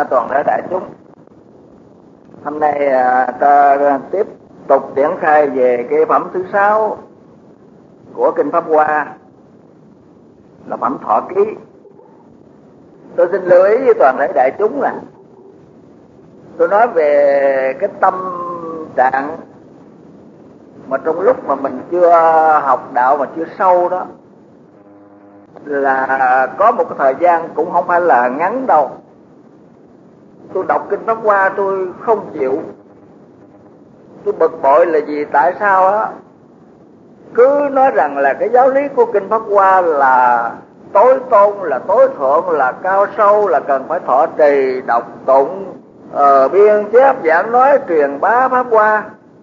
toàn thể đại chúng. Hôm nay ta tiếp tục triển khai về cái phẩm thứ 6 của Kinh Pháp Hoa, là phẩm Thọ Ký. Tôi xin lưu ý với toàn thể đại chúng là tôi nói về cái tâm trạng mà trong lúc mà mình chưa học đạo mà chưa sâu đó, là có một cái thời gian cũng không phải là ngắn đâu. Tôi đọc Kinh Pháp Hoa tôi không chịu, tôi bực bội là gì? Tại sao á cứ nói rằng là cái giáo lý của Kinh Pháp Hoa là tối tôn, là tối thượng, là cao sâu, là cần phải thọ trì, đọc tụng, biên chép, giảng nói, truyền bá Pháp Hoa.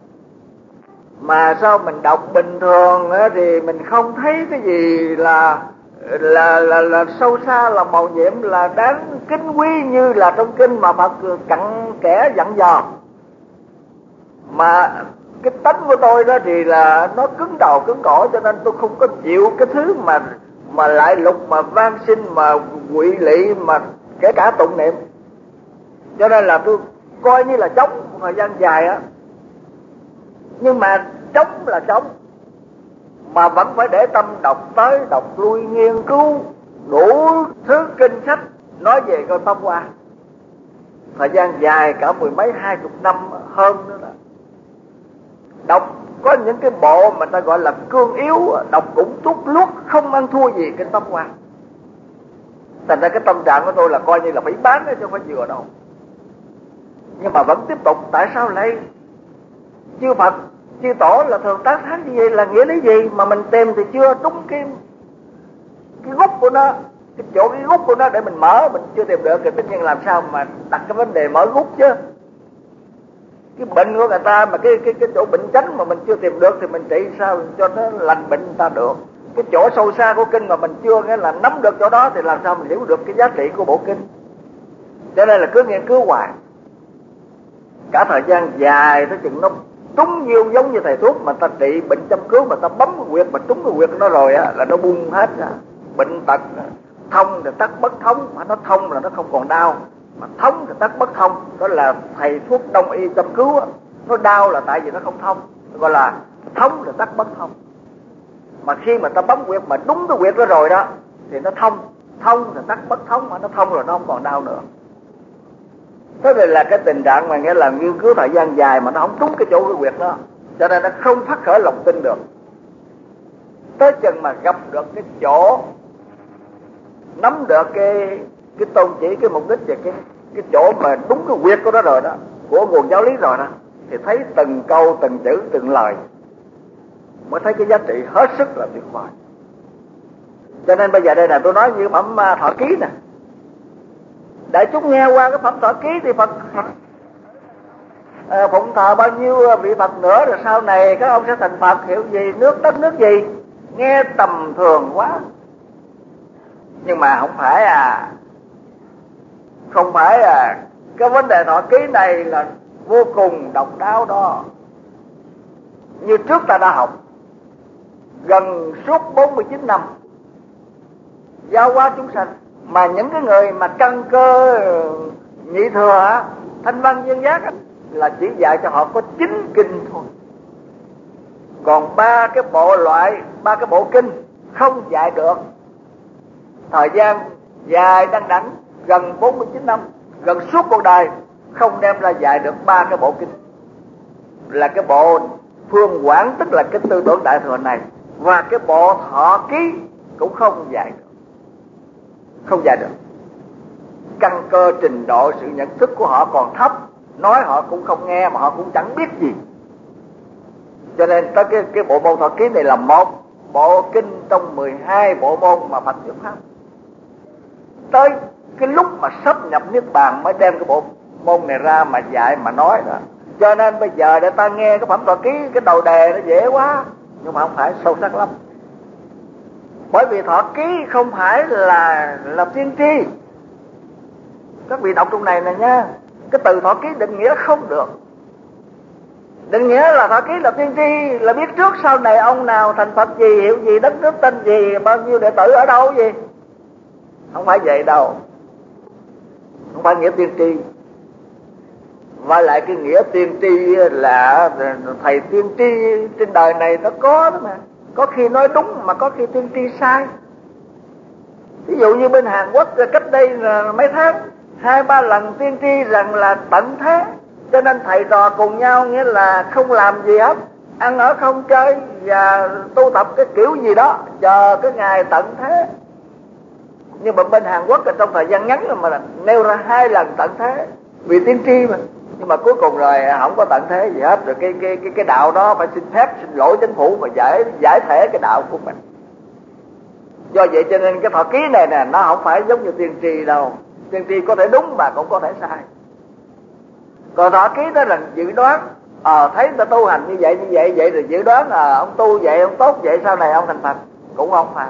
Mà sao mình đọc bình thường á, thì mình không thấy cái gì là sâu xa, là màu nhiệm, là đáng kính quý như là trong kinh mà Phật cặn kẽ dặn dò. Mà cái tánh của tôi đó thì là nó cứng đầu cứng cổ, cho nên tôi không có chịu cái thứ mà lại lục, mà van sinh, mà quỵ lị, mà kể cả tụng niệm. Cho nên là tôi coi như là chống một thời gian dài á. Nhưng mà chống là chống, mà vẫn phải để tâm đọc tới đọc lui, nghiên cứu đủ thứ kinh sách nói về coi Pháp Hoa. Thời gian dài cả 10 mấy 20 năm hơn nữa đó. Đọc có những cái bộ mà ta gọi là cương yếu, đọc cũng tút luốt, không ăn thua gì Kinh Pháp Hoa. Thành ra cái tâm trạng của tôi là coi như là phải bán chứ không phải vừa đâu. Nhưng mà vẫn tiếp tục. Tại sao lại chư Phật, chư Tổ là thường tác thán như vậy là nghĩa lý gì? Mà mình tìm thì chưa đúng cái gốc của nó, cái chỗ cái gốc của nó để mình mở, mình chưa tìm được thì tất nhiên làm sao mà đặt cái vấn đề mở gốc chứ. Cái bệnh của người ta mà cái chỗ bệnh chánh mà mình chưa tìm được thì mình trị sao cho nó lành bệnh người ta được. Cái chỗ sâu xa của kinh mà mình chưa nghĩa là nắm được chỗ đó thì làm sao mình hiểu được cái giá trị của bộ kinh. Cho nên là cứ nghiên cứu hoài cả thời gian dài tới chừng nó trúng nhiều, giống như thầy thuốc mà ta trị bệnh châm cứu mà ta bấm cái huyệt mà trúng cái huyệt nó rồi á là nó bung hết ra. Bệnh tật thông thì tắc bất thông, mà nó thông là nó không còn đau, mà thông thì tắc bất thông, đó là thầy thuốc đông y châm cứu á. Nó đau là tại vì nó không thông, gọi là thông là tắc bất thông. Mà khi mà ta bấm huyệt mà đúng cái huyệt đó rồi đó thì nó thông, thông thì tắc bất thông, mà nó thông rồi nó không còn đau nữa. Thế này là cái tình trạng mà nghĩa là nghiên cứu thời gian dài mà nó không trúng cái chỗ cái huyệt đó, cho nên nó không phát khởi lòng tin được. Tới chừng mà gặp được cái chỗ, nắm được cái tôn chỉ, cái mục đích và cái chỗ mà đúng cái huyệt của nó rồi đó, của nguồn giáo lý rồi đó, thì thấy từng câu, từng chữ, từng lời mới thấy cái giá trị hết sức là tuyệt vời. Cho nên bây giờ đây là tôi nói như phẩm Thọ Ký nè. Đại chúng nghe qua cái phẩm Thọ Ký thì Phật phụng thờ bao nhiêu vị Phật nữa, rồi sau này các ông sẽ thành Phật, hiểu gì, nước đất nước gì, nghe tầm thường quá. Nhưng mà không phải cái vấn đề Thọ Ký này là vô cùng độc đáo đó. Như trước ta đã học gần suốt 49 năm giáo hóa chúng sanh, mà những cái người mà căn cơ nhị thừa, thanh văn dân giác là chỉ dạy cho họ có 9 kinh thôi. Còn ba cái bộ kinh không dạy được. Thời gian dài đăng đẵng gần 49 năm, gần suốt cuộc đời không đem ra dạy được 3 cái bộ kinh. Là cái bộ Phương Quảng, tức là cái tư tưởng đại thừa này, và cái bộ Thọ Ký cũng không dạy được. Không dạy được. Căn cơ trình độ sự nhận thức của họ còn thấp, nói họ cũng không nghe, mà họ cũng chẳng biết gì. Cho nên tới cái bộ môn Thọ Ký này là một bộ kinh trong 12 bộ môn mà Phật thuyết pháp. Tới cái lúc mà sắp nhập Niết Bàn mới đem cái bộ môn này ra mà dạy mà nói đó. Cho nên bây giờ để ta nghe cái phẩm Thọ Ký, cái đầu đề nó dễ quá, nhưng mà không phải sâu sắc lắm. Bởi vì Thọ Ký không phải là tiên tri. Các vị đọc trong này nè nha, cái từ Thọ Ký định nghĩa không được. Định nghĩa là Thọ Ký là tiên tri, là biết trước sau này ông nào thành Phật gì, hiệu gì, đất nước tên gì, bao nhiêu đệ tử ở đâu gì. Không phải vậy đâu. không phải nghĩa tiên tri. Và lại cái nghĩa tiên tri là thầy tiên tri trên đời này nó có đó mà, có khi nói đúng mà có khi tiên tri sai. Ví dụ như bên Hàn Quốc cách đây là mấy tháng 2-3 lần tiên tri rằng là tận thế, cho nên thầy trò cùng nhau nghĩa là không làm gì hết, ăn ở không chơi và tu tập cái kiểu gì đó chờ cái ngày tận thế. Nhưng mà bên Hàn Quốc trong thời gian ngắn mà nêu ra 2 lần tận thế vì tiên tri mà. Nhưng mà cuối cùng rồi không có tận thế gì hết. Rồi cái đạo đó phải xin phép, xin lỗi chính phủ và giải thể cái đạo của mình. Do vậy cho nên cái thọ ký này nè, nó không phải giống như tiên tri đâu. Tiên tri có thể đúng mà cũng có thể sai. Còn thọ ký đó là dự đoán, thấy người ta tu hành như vậy rồi dự đoán ông tu vậy, ông tốt vậy, sau này ông thành Phật. Cũng không phải.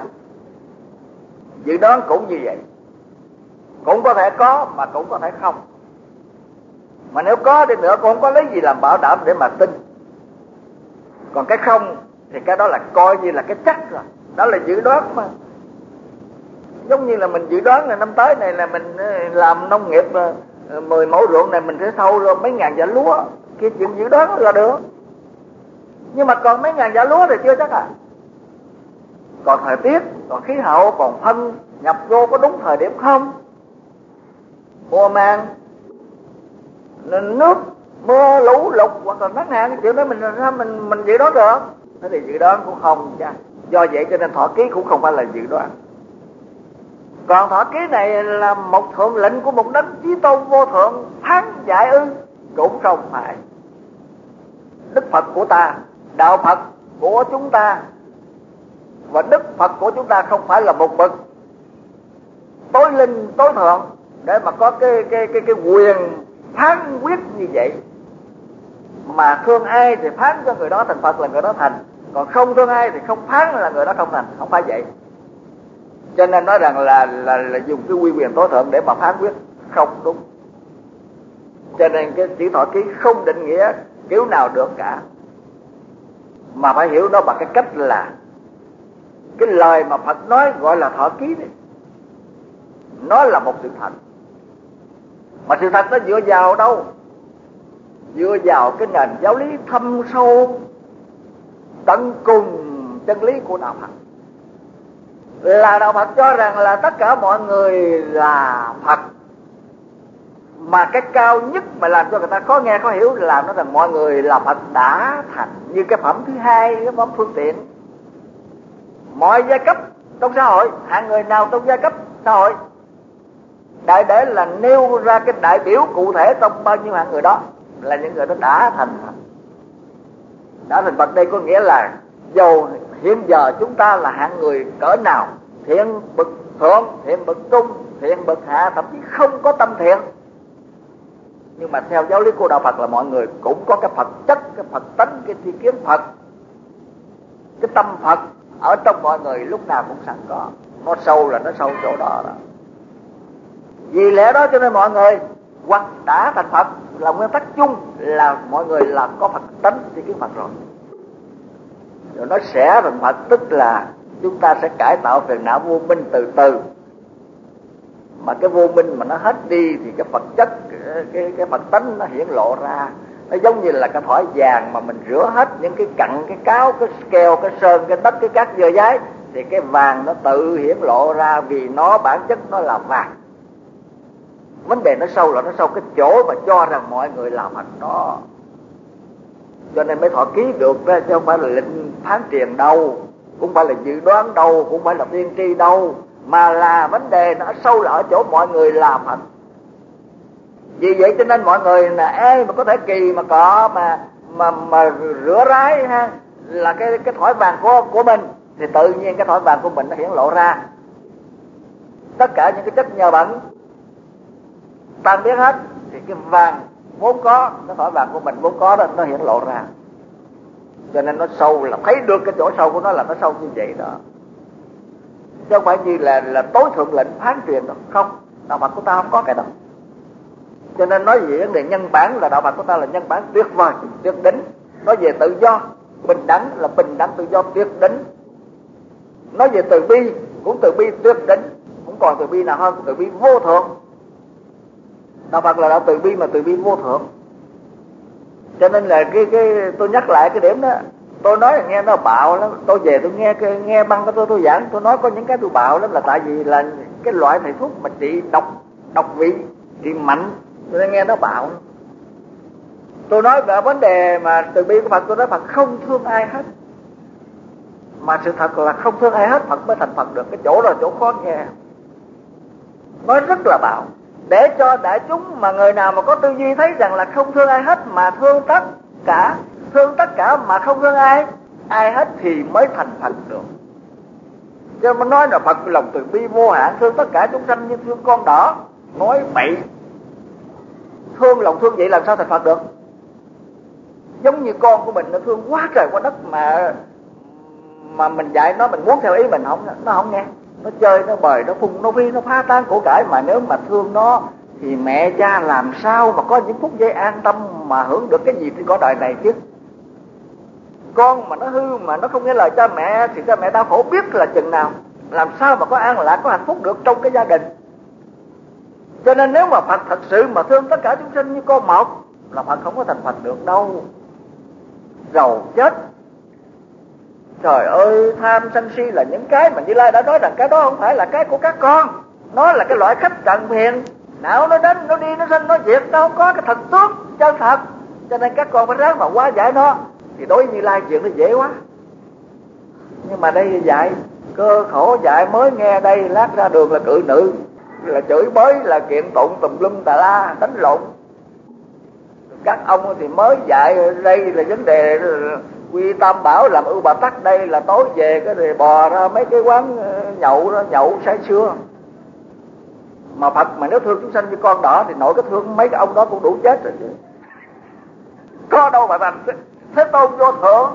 Dự đoán cũng như vậy, cũng có thể có mà cũng có thể không. Mà nếu có đi nữa cũng không có lấy gì làm bảo đảm để mà tin. Còn cái không thì cái đó là coi như là cái chắc rồi, đó là dự đoán mà. Giống như là mình dự đoán là năm tới này là mình làm nông nghiệp 10 mẫu ruộng này mình sẽ sâu rồi mấy ngàn vả lúa, kia chuyện dự đoán là được. Nhưng mà còn mấy ngàn vả lúa thì chưa chắc à. Còn thời tiết, còn khí hậu, còn phân nhập vô có đúng thời điểm không, mùa màng, nước, mưa, lũ, lụt hoặc là nắng hạn, cái chuyện đó mình dự đoán được. Thế thì dự đoán cũng không cha. Do vậy cho nên thọ ký cũng không phải là dự đoán. Còn thọ ký này là một thượng lệnh của một đấng Chí Tôn vô thượng phán dạy ư? Cũng không phải. Đức Phật của ta, đạo Phật của chúng ta và Đức Phật của chúng ta không phải là một bậc tối linh tối thượng để mà có cái quyền phán quyết như vậy. Mà thương ai thì phán cho người đó thành Phật là người đó thành, còn không thương ai thì không phán là người đó không thành. Không phải vậy. Cho nên nói rằng là dùng cái quy quyền tối thượng để mà phán quyết không đúng. Cho nên cái chữ thọ ký không định nghĩa kiểu nào được cả, mà phải hiểu nó bằng cái cách là cái lời mà Phật nói gọi là thọ ký đấy, nó là một sự thật. Mà sự thật nó dựa vào đâu? Dựa vào cái nền giáo lý thâm sâu tận cùng chân lý của đạo Phật. Là đạo Phật cho rằng là tất cả mọi người là Phật. Mà cái cao nhất mà làm cho người ta khó nghe khó hiểu là nó rằng mọi người là Phật đã thành. Như cái phẩm thứ hai, cái phẩm phương tiện. Mọi giai cấp trong xã hội, hạng người nào trong giai cấp xã hội, đại để là nêu ra cái đại biểu cụ thể trong bao nhiêu hạng người đó là những người đó đã thành Phật. Đã thành Phật đây có nghĩa là dầu hiện giờ chúng ta là hạng người cỡ nào, thiện bậc thượng, thiện bậc trung, thiện bậc hạ, thậm chí không có tâm thiện, nhưng mà theo giáo lý của đạo Phật là mọi người cũng có cái Phật chất, cái Phật tánh, cái tri kiến Phật, cái tâm Phật ở trong mọi người lúc nào cũng sẵn có. Nó sâu là nó sâu chỗ đó đó. Vì lẽ đó cho nên mọi người hoặc đã thành Phật là nguyên tắc chung là mọi người là có Phật tánh, tri kiến Phật rồi. Rồi nó sẽ thành Phật, tức là chúng ta sẽ cải tạo phiền não vô minh từ từ. Mà cái vô minh mà nó hết đi thì cái Phật chất, cái Phật tánh nó hiển lộ ra. Nó giống như là cái thỏi vàng mà mình rửa hết những cái cặn, cái cáo, cái keo, cái sơn, cái đất, cái cát dơ dáy, thì cái vàng nó tự hiển lộ ra vì nó bản chất nó là vàng. Vấn đề nó sâu là nó sâu cái chỗ mà cho rằng mọi người là Phật đó. Cho nên mới thọ ký được đó, chứ không phải là lệnh phán truyền đâu, cũng phải là dự đoán đâu, cũng phải là tiên tri đâu, mà là vấn đề nó sâu là ở chỗ mọi người là Phật. Vì vậy cho nên mọi người là ai mà có thể kỳ mà cọ mà rửa rái ha, là cái thỏi vàng của mình, thì tự nhiên cái thỏi vàng của mình nó hiển lộ ra. Tất cả những cái chất nhờ bẩn tan biến hết thì cái vàng vốn có, cái thỏi vàng của mình vốn có đó nó hiển lộ ra. Cho nên nó sâu là thấy được cái chỗ sâu của nó là nó sâu như vậy đó. Chứ không phải như là tối thượng lệnh phán truyền đâu. Không, đạo Phật của ta không có cái đó. Cho nên nói về vấn đề nhân bản là đạo Phật của ta là nhân bản tuyệt vời, tuyệt đỉnh. Nói về tự do, bình đẳng là bình đẳng tự do tuyệt đỉnh. Nói về từ bi cũng từ bi tuyệt đỉnh, cũng còn từ bi nào hơn, từ bi vô thượng. Đạo Phật là đạo từ bi, mà từ bi vô thượng. Cho nên là cái tôi nhắc lại cái điểm đó. Tôi nói nghe nó bạo lắm. Tôi về tôi nghe băng của tôi giảng, tôi nói có những cái tôi bạo lắm, là tại vì là cái loại thầy thuốc mà trị độc vị, trị mạnh, tôi nghe nó bạo lắm. Tôi nói về vấn đề mà từ bi của Phật, tôi nói Phật không thương ai hết. Mà sự thật là không thương ai hết Phật mới thành Phật được. Cái chỗ đó là chỗ khó nghe, nói rất là bạo, để cho đại chúng mà người nào mà có tư duy thấy rằng là không thương ai hết mà thương tất cả mà không thương ai hết thì mới thành Phật được. Chứ mà nói là Phật lòng từ bi vô hạn, thương tất cả chúng sanh như thương con đỏ, nói bậy. Lòng thương vậy làm sao thành Phật được? Giống như con của mình nó thương quá trời quá đất, mà mình dạy nó, mình muốn theo ý mình nó không nghe. Nó chơi, nó bời, nó phun, nó phi, nó phá tan của cải. Mà nếu mà thương nó thì mẹ cha làm sao mà có những phút giây an tâm mà hưởng được cái gì trên cõi đời này chứ. Con mà nó hư, mà nó không nghe lời cha mẹ thì cha mẹ đau khổ biết là chừng nào. Làm sao mà có an lạc, có hạnh phúc được trong cái gia đình. Cho nên nếu mà Phật thật sự mà thương tất cả chúng sinh như con một, là Phật không có thành Phật được đâu. Rầu chết. Trời ơi, tham sân si là những cái mà Như Lai đã nói rằng cái đó không phải là cái của các con. Nó là cái loại khách trần phiền. Não nó đến, nó đi, nó sinh, nó diệt. Nó không có cái thật tướng chân thật. Cho nên các con phải ráng mà hóa giải nó. Thì đối với Như Lai chuyện nó dễ quá. Nhưng mà đây dạy cơ khổ, dạy mới nghe đây, lát ra đường là cự nữ, là chửi bới, là kiện tụng tùm lum tà la, đánh lộn. Các ông thì mới dạy đây là vấn đề quy tam bảo làm ưu bà tắc, đây là tối về cái thì bò ra mấy cái quán nhậu say sưa. Mà Phật mà nếu thương chúng sanh như con đỏ thì nội cái thương mấy cái ông đó cũng đủ chết rồi chứ. Có đâu mà thành Thế Tôn vô thượng.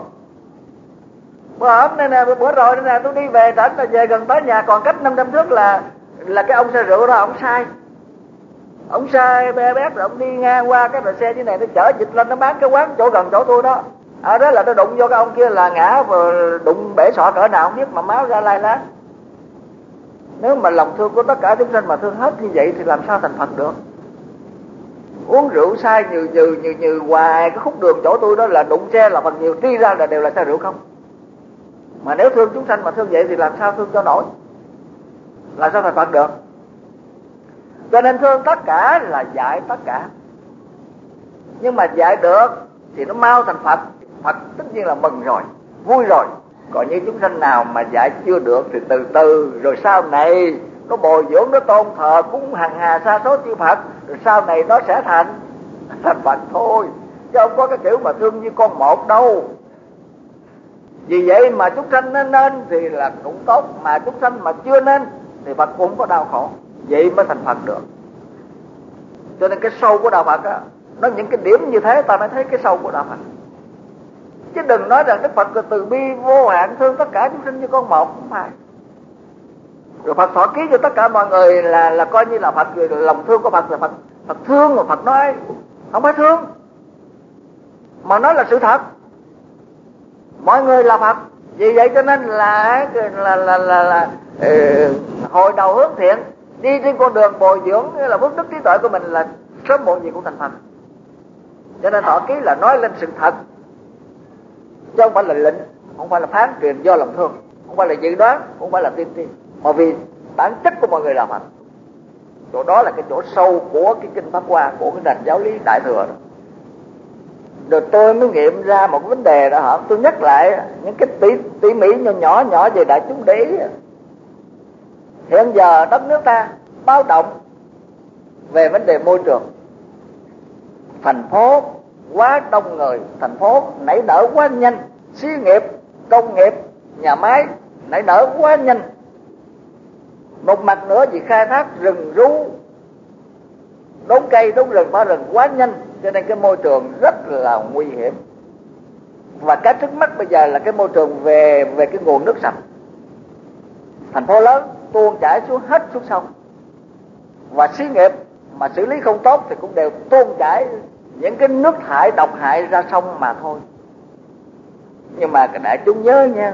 Bữa rồi đây nè, tôi đi về tỉnh là về gần tới nhà, còn cách 500 thước là cái ông xe rượu đó, ông sai be bét rồi ông đi ngang qua cái xe như này, nó chở dịch lên nó bán cái quán chỗ gần chỗ tôi đó. Đó là tôi đụng vô cái ông kia là ngã và đụng bể sọ cỡ nào không biết mà máu ra lai láng. Nếu mà lòng thương của tất cả chúng sanh mà thương hết như vậy thì làm sao thành Phật được? Uống rượu sai như hoài, cái khúc đường chỗ tôi đó là đụng xe là phần nhiều tri ra là đều là xe rượu không. Mà nếu thương chúng sanh mà thương vậy thì làm sao thương cho nổi? Làm sao thành Phật được? Cho nên thương tất cả là dạy tất cả. Nhưng mà dạy được thì nó mau thành Phật. Phật tất nhiên là mừng rồi, vui rồi. Còn như chúng sanh nào mà dạy chưa được thì từ từ, rồi sau này nó bồi dưỡng, nó tôn thờ cúng hằng hà sa số chư Phật, rồi sau này nó sẽ thành Phật thôi. Chứ không có cái kiểu mà thương như con một đâu. Vì vậy mà chúng sanh nên thì là cũng tốt, mà chúng sanh mà chưa nên thì Phật cũng có đau khổ. Vậy mới thành Phật được. Cho nên cái sâu của đạo Phật á, nó những cái điểm như thế ta mới thấy cái sâu của đạo Phật. Chứ đừng nói rằng Đức Phật là từ bi vô hạn, thương tất cả chúng sinh như con một, không phải. Rồi Phật thọ ký cho tất cả mọi người là coi như là Phật, lòng thương của Phật là Phật thương, mà Phật nói không phải thương, mà nói là sự thật. Mọi người là Phật. Vì vậy cho nên là hồi đầu hướng thiện, đi trên con đường bồi dưỡng là phước đức trí tuệ của mình là sớm muộn gì cũng thành Phật. Cho nên thọ ký là nói lên sự thật, chứ không phải là lệnh, không phải là phán truyền do lòng thương, không phải là dự đoán, không phải là tiên tri, mà vì bản chất của mọi người là Phật. Chỗ đó là cái chỗ sâu của cái kinh Pháp Hoa, của cái nền giáo lý Đại Thừa đó. Rồi tôi mới nghiệm ra một vấn đề đó hả? Tôi nhắc lại những cái tỉ mỉ nhỏ về đại chúng để ý. Hiện giờ đất nước ta báo động về vấn đề môi trường. Thành phố quá đông người, thành phố nảy nở quá nhanh, xí nghiệp, công nghiệp, nhà máy nảy nở quá nhanh. Một mặt nữa vì khai thác rừng rú, đốn cây, đốn rừng, phá rừng quá nhanh, cho nên cái môi trường rất là nguy hiểm. Và cái trước mắt bây giờ là cái môi trường về cái nguồn nước sạch. Thành phố lớn tuôn chảy xuống hết xuống sông, và xí nghiệp mà xử lý không tốt thì cũng đều tuôn chảy những cái nước thải độc hại ra sông mà thôi. Nhưng mà cái đại chúng nhớ nha,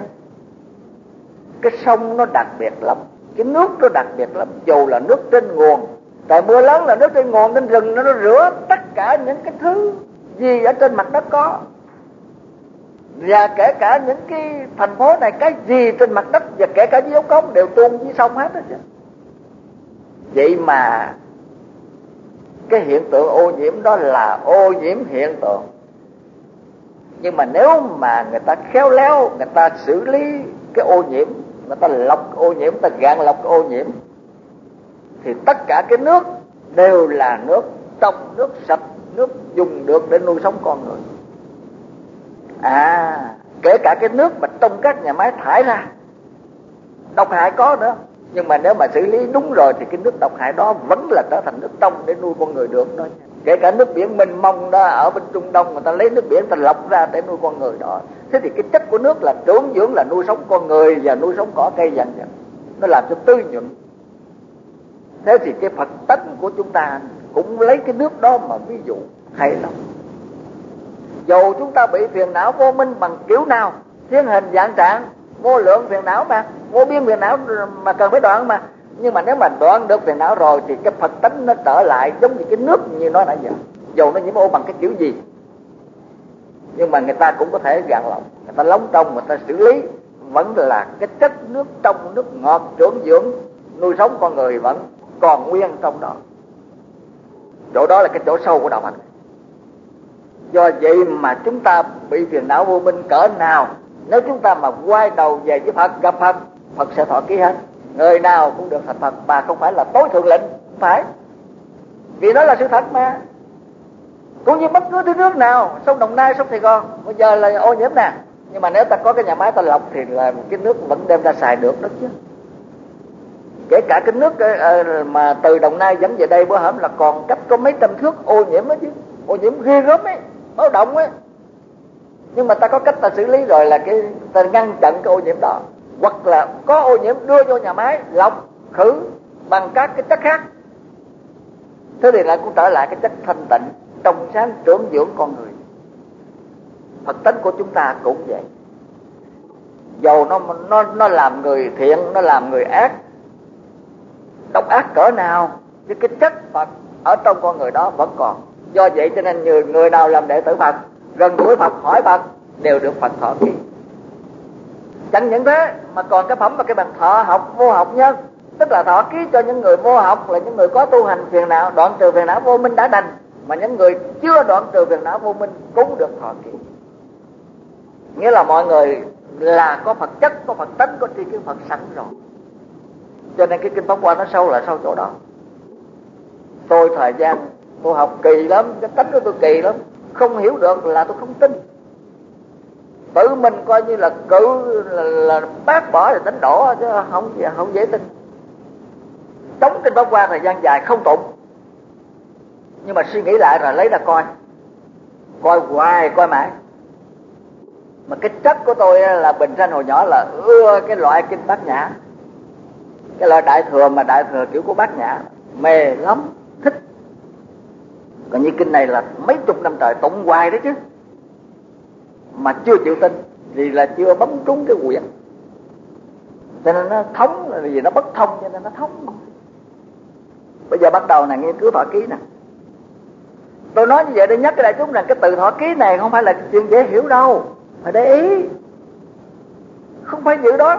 cái sông nó đặc biệt lắm, cái nước nó đặc biệt lắm. Dù là nước trên nguồn Trời mưa lớn là nước trên nguồn trên rừng nó rửa tất cả những cái thứ gì ở trên mặt đất có. Và kể cả những cái thành phố này, cái gì trên mặt đất và kể cả dưới ống cống đều tuôn dưới sông hết đó chứ. Vậy mà cái hiện tượng ô nhiễm đó là ô nhiễm hiện tượng. Nhưng mà nếu mà người ta khéo léo, người ta xử lý cái ô nhiễm, người ta lọc ô nhiễm, người ta gạn lọc cái ô nhiễm, thì tất cả cái nước đều là nước trong, nước sạch, nước dùng được để nuôi sống con người. Kể cả cái nước mà trong các nhà máy thải ra độc hại có nữa, nhưng mà nếu mà xử lý đúng rồi thì cái nước độc hại đó vẫn là trở thành nước trong để nuôi con người được đó. Kể cả nước biển mênh mông đó ở bên Trung Đông, người ta lấy nước biển ta lọc ra để nuôi con người đó. Thế thì cái chất của nước là dưỡng dưỡng, là nuôi sống con người và nuôi sống cỏ cây dần dần, nó làm cho tươi nhuận. Thế thì cái Phật tánh của chúng ta cũng lấy cái nước đó mà ví dụ hay lắm. Dù chúng ta bị phiền não vô minh bằng kiểu nào, thiên hình dạng trạng, vô lượng phiền não mà, vô biên phiền não mà cần phải đoạn mà. Nhưng mà nếu mà đoạn được phiền não rồi thì cái Phật tánh nó trở lại giống như cái nước như nói nãy giờ. Dù nó nhiễm ô bằng cái kiểu gì, nhưng mà người ta cũng có thể gạn lọc, người ta lóng trong, người ta xử lý, vẫn là cái chất nước trong, nước ngọt dưỡng dưỡng nuôi sống con người vẫn còn nguyên trong đó. Chỗ đó là cái chỗ sâu của đạo Phật. Do vậy mà chúng ta bị phiền não vô minh cỡ nào, nếu chúng ta mà quay đầu về với Phật, gặp Phật, Phật sẽ thọ ký hết. Người nào cũng được thành Phật, mà không phải là tối thượng lệnh, không phải. Vì đó là sự thật mà. Cũng như bất cứ thứ nước nào, sông Đồng Nai, sông Sài Gòn bây giờ là ô nhiễm nè, nhưng mà nếu ta có cái nhà máy ta lọc thì là cái nước vẫn đem ra xài được đó chứ. Kể cả cái nước mà từ Đồng Nai dẫn về đây bữa hổm là còn cách có mấy trăm thước ô nhiễm đó chứ, ô nhiễm ghê gớm ấy, báo động ấy. Nhưng mà ta có cách ta xử lý rồi, là cái ta ngăn chặn cái ô nhiễm đó. Hoặc là có ô nhiễm đưa vô nhà máy lọc khử bằng các cái chất khác. Thế thì lại cũng trở lại cái chất thanh tịnh, trong sáng, trưởng dưỡng con người. Phật tánh của chúng ta cũng vậy. Dầu nó làm người thiện, nó làm người ác, độc ác cỡ nào, thì cái chất Phật ở trong con người đó vẫn còn. Do vậy cho nên người nào làm đệ tử Phật, gần gũi Phật, hỏi Phật, đều được Phật thọ ký. Chẳng những thế mà còn cái phẩm và cái bằng thọ học vô học nhân, tức là thọ ký cho những người vô học, là những người có tu hành phiền não, đoạn trừ phiền não vô minh đã đành, mà những người chưa đoạn trừ phiền não vô minh cũng được thọ ký. Nghĩa là mọi người là có Phật chất, có Phật tánh, có tri kiến Phật sẵn rồi. Cho nên cái kinh Pháp Hoa nó sâu là sâu chỗ đó. Tôi thời gian tôi học kỳ lắm, cái tánh của tôi kỳ lắm, không hiểu được là tôi không tin. Tự mình coi như là cự là bác bỏ rồi đánh đổ, chứ không dễ tin. Chống kinh Pháp Hoa thời gian dài không tụng, nhưng mà suy nghĩ lại rồi lấy ra coi hoài, coi mãi. Mà cái chất của tôi là bình sanh hồi nhỏ là ưa cái loại kinh Bát Nhã, cái loại đại thừa, mà đại thừa kiểu của Bát Nhã mê lắm, thích. Còn như kinh này là mấy chục năm trời tụng hoài đấy chứ, mà chưa chịu tin, vì là chưa bấm trúng cái quyển, cho nên nó thống, là vì nó bất thông cho nên nó thống. Bây giờ bắt đầu là nghiên cứu thọ ký nè. Tôi nói như vậy để nhắc cái đại chúng rằng cái từ thọ ký này không phải là chuyện dễ hiểu đâu, phải để ý. Không phải dự đoán,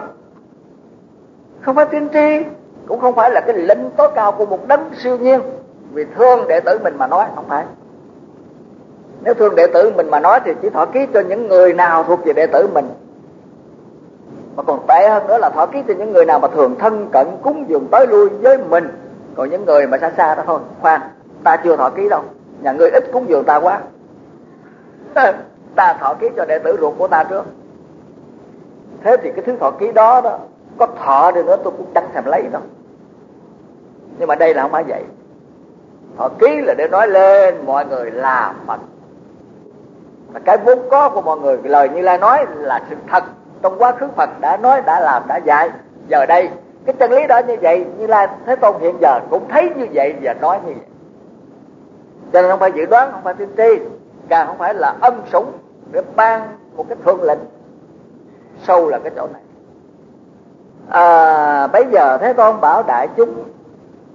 không phải tiên tri, cũng không phải là cái lệnh tối cao của một đấng siêu nhiên vì thương đệ tử mình mà nói, không phải. Nếu thương đệ tử mình mà nói thì chỉ thọ ký cho những người nào thuộc về đệ tử mình. Mà còn tệ hơn nữa là thọ ký cho những người nào mà thường thân cận cúng dường tới lui với mình. Còn những người mà xa xa đó thôi, khoan, ta chưa thọ ký đâu, nhà ngươi ít cúng dường ta quá, ta thọ ký cho đệ tử ruột của ta trước. Thế thì cái thứ thọ ký đó có thọ đi nữa tôi cũng chẳng thèm lấy đâu. Nhưng mà đây là không phải vậy. Thọ ký là để nói lên mọi người là Phật, và cái vốn có của mọi người, lời Như Lai nói là sự thật. Trong quá khứ Phật đã nói, đã làm, đã dạy. Giờ đây cái chân lý đó như vậy, Như Lai Thế Tôn hiện giờ cũng thấy như vậy và nói như vậy. Cho nên không phải dự đoán, không phải tiên tri, càng không phải là ân sủng để ban một cái thượng lệnh. Sâu là cái chỗ này. Bây giờ Thế Tôn bảo đại chúng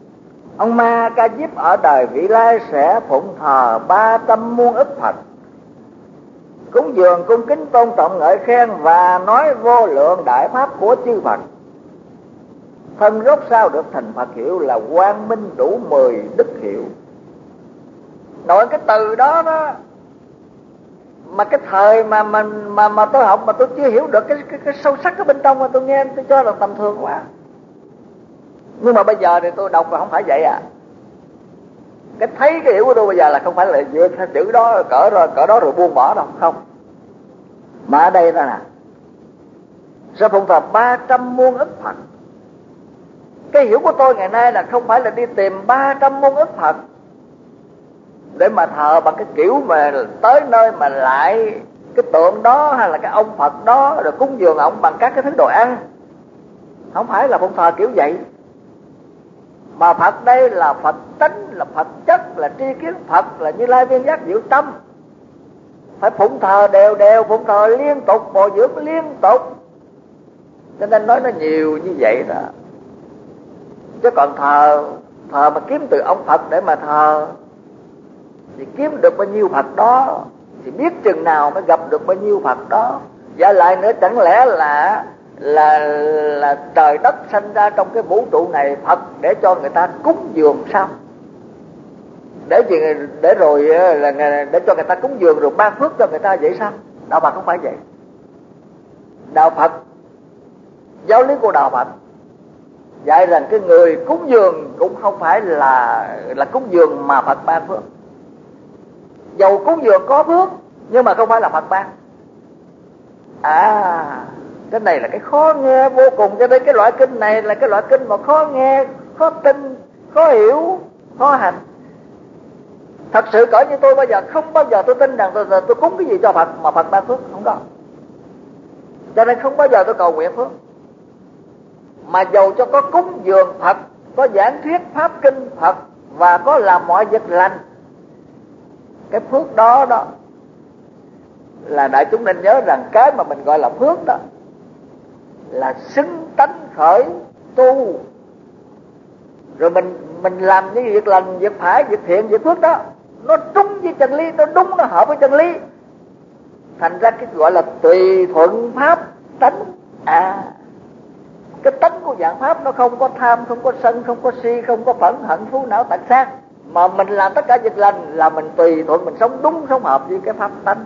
Ông Ma Ca Diếp ở đời vị lai sẽ phụng thờ 300 muôn ức Phật, cúng dường cung kính tôn trọng ngợi khen và nói vô lượng đại pháp của chư Phật. Thân rốt sao được thành Phật hiệu là quang minh đủ 10 đức hiệu. Nội cái từ đó đó mà cái thời mà tôi học mà tôi chưa hiểu được cái sâu sắc ở bên trong, mà tôi nghe tôi cho là tầm thường quá. Nhưng mà bây giờ thì tôi đọc là không phải vậy à. Cái thấy cái hiểu của tôi bây giờ là không phải là dựa theo chữ đó cỡ đó rồi buông bỏ đâu, không. Mà ở đây đó là sẽ phụng thờ 300 muôn ức Phật. Cái hiểu của tôi ngày nay là không phải là đi tìm 300 muôn ức Phật để mà thờ bằng cái kiểu mà tới nơi mà lại cái tượng đó hay là cái ông Phật đó rồi cúng dường ông bằng các cái thứ đồ ăn. Không phải là phụng thờ kiểu vậy. Mà Phật đây là Phật tánh, là Phật chất, là tri kiến Phật, là Như Lai viên giác diệu tâm. Phải phụng thờ đều đều, phụng thờ liên tục, bồi dưỡng liên tục. Cho nên nói nó nhiều như vậy đó. Chứ còn thờ mà kiếm từ ông Phật để mà thờ thì kiếm được bao nhiêu Phật đó, thì biết chừng nào mới gặp được bao nhiêu Phật đó. Và lại nữa, chẳng lẽ là trời đất sanh ra trong cái vũ trụ này Phật để cho người ta cúng dường sao? Để rồi là để cho người ta cúng dường rồi ban phước cho người ta vậy sao? Đạo Phật không phải vậy. Đạo Phật, giáo lý của đạo Phật dạy rằng cái người cúng dường cũng không phải là cúng dường mà Phật ban phước. Dầu cúng dường có phước nhưng mà không phải là Phật ban. Cái này là cái khó nghe vô cùng. Cho nên cái loại kinh này là cái loại kinh mà khó nghe, khó tin, khó hiểu, khó hành. Thật sự cỡ như tôi bây giờ không bao giờ tôi tin rằng tôi cúng cái gì cho Phật mà Phật ban phước, không có. Cho nên không bao giờ tôi cầu nguyện phước. Mà dầu cho có cúng dường Phật, có giảng thuyết pháp kinh Phật và có làm mọi việc lành, cái phước đó là đại chúng nên nhớ rằng cái mà mình gọi là phước đó là xứng tánh khởi tu. Rồi mình làm những việc lành, việc phải, việc thiện, việc phước đó nó trúng với chân lý, nó đúng, nó hợp với chân lý. Thành ra cái gọi là tùy thuận pháp tánh. Cái tánh của dạng pháp nó không có tham, không có sân, không có si, không có phẫn hận thú não tật sát. Mà mình làm tất cả việc lành là mình tùy thuận, mình sống đúng, sống hợp với cái pháp tánh.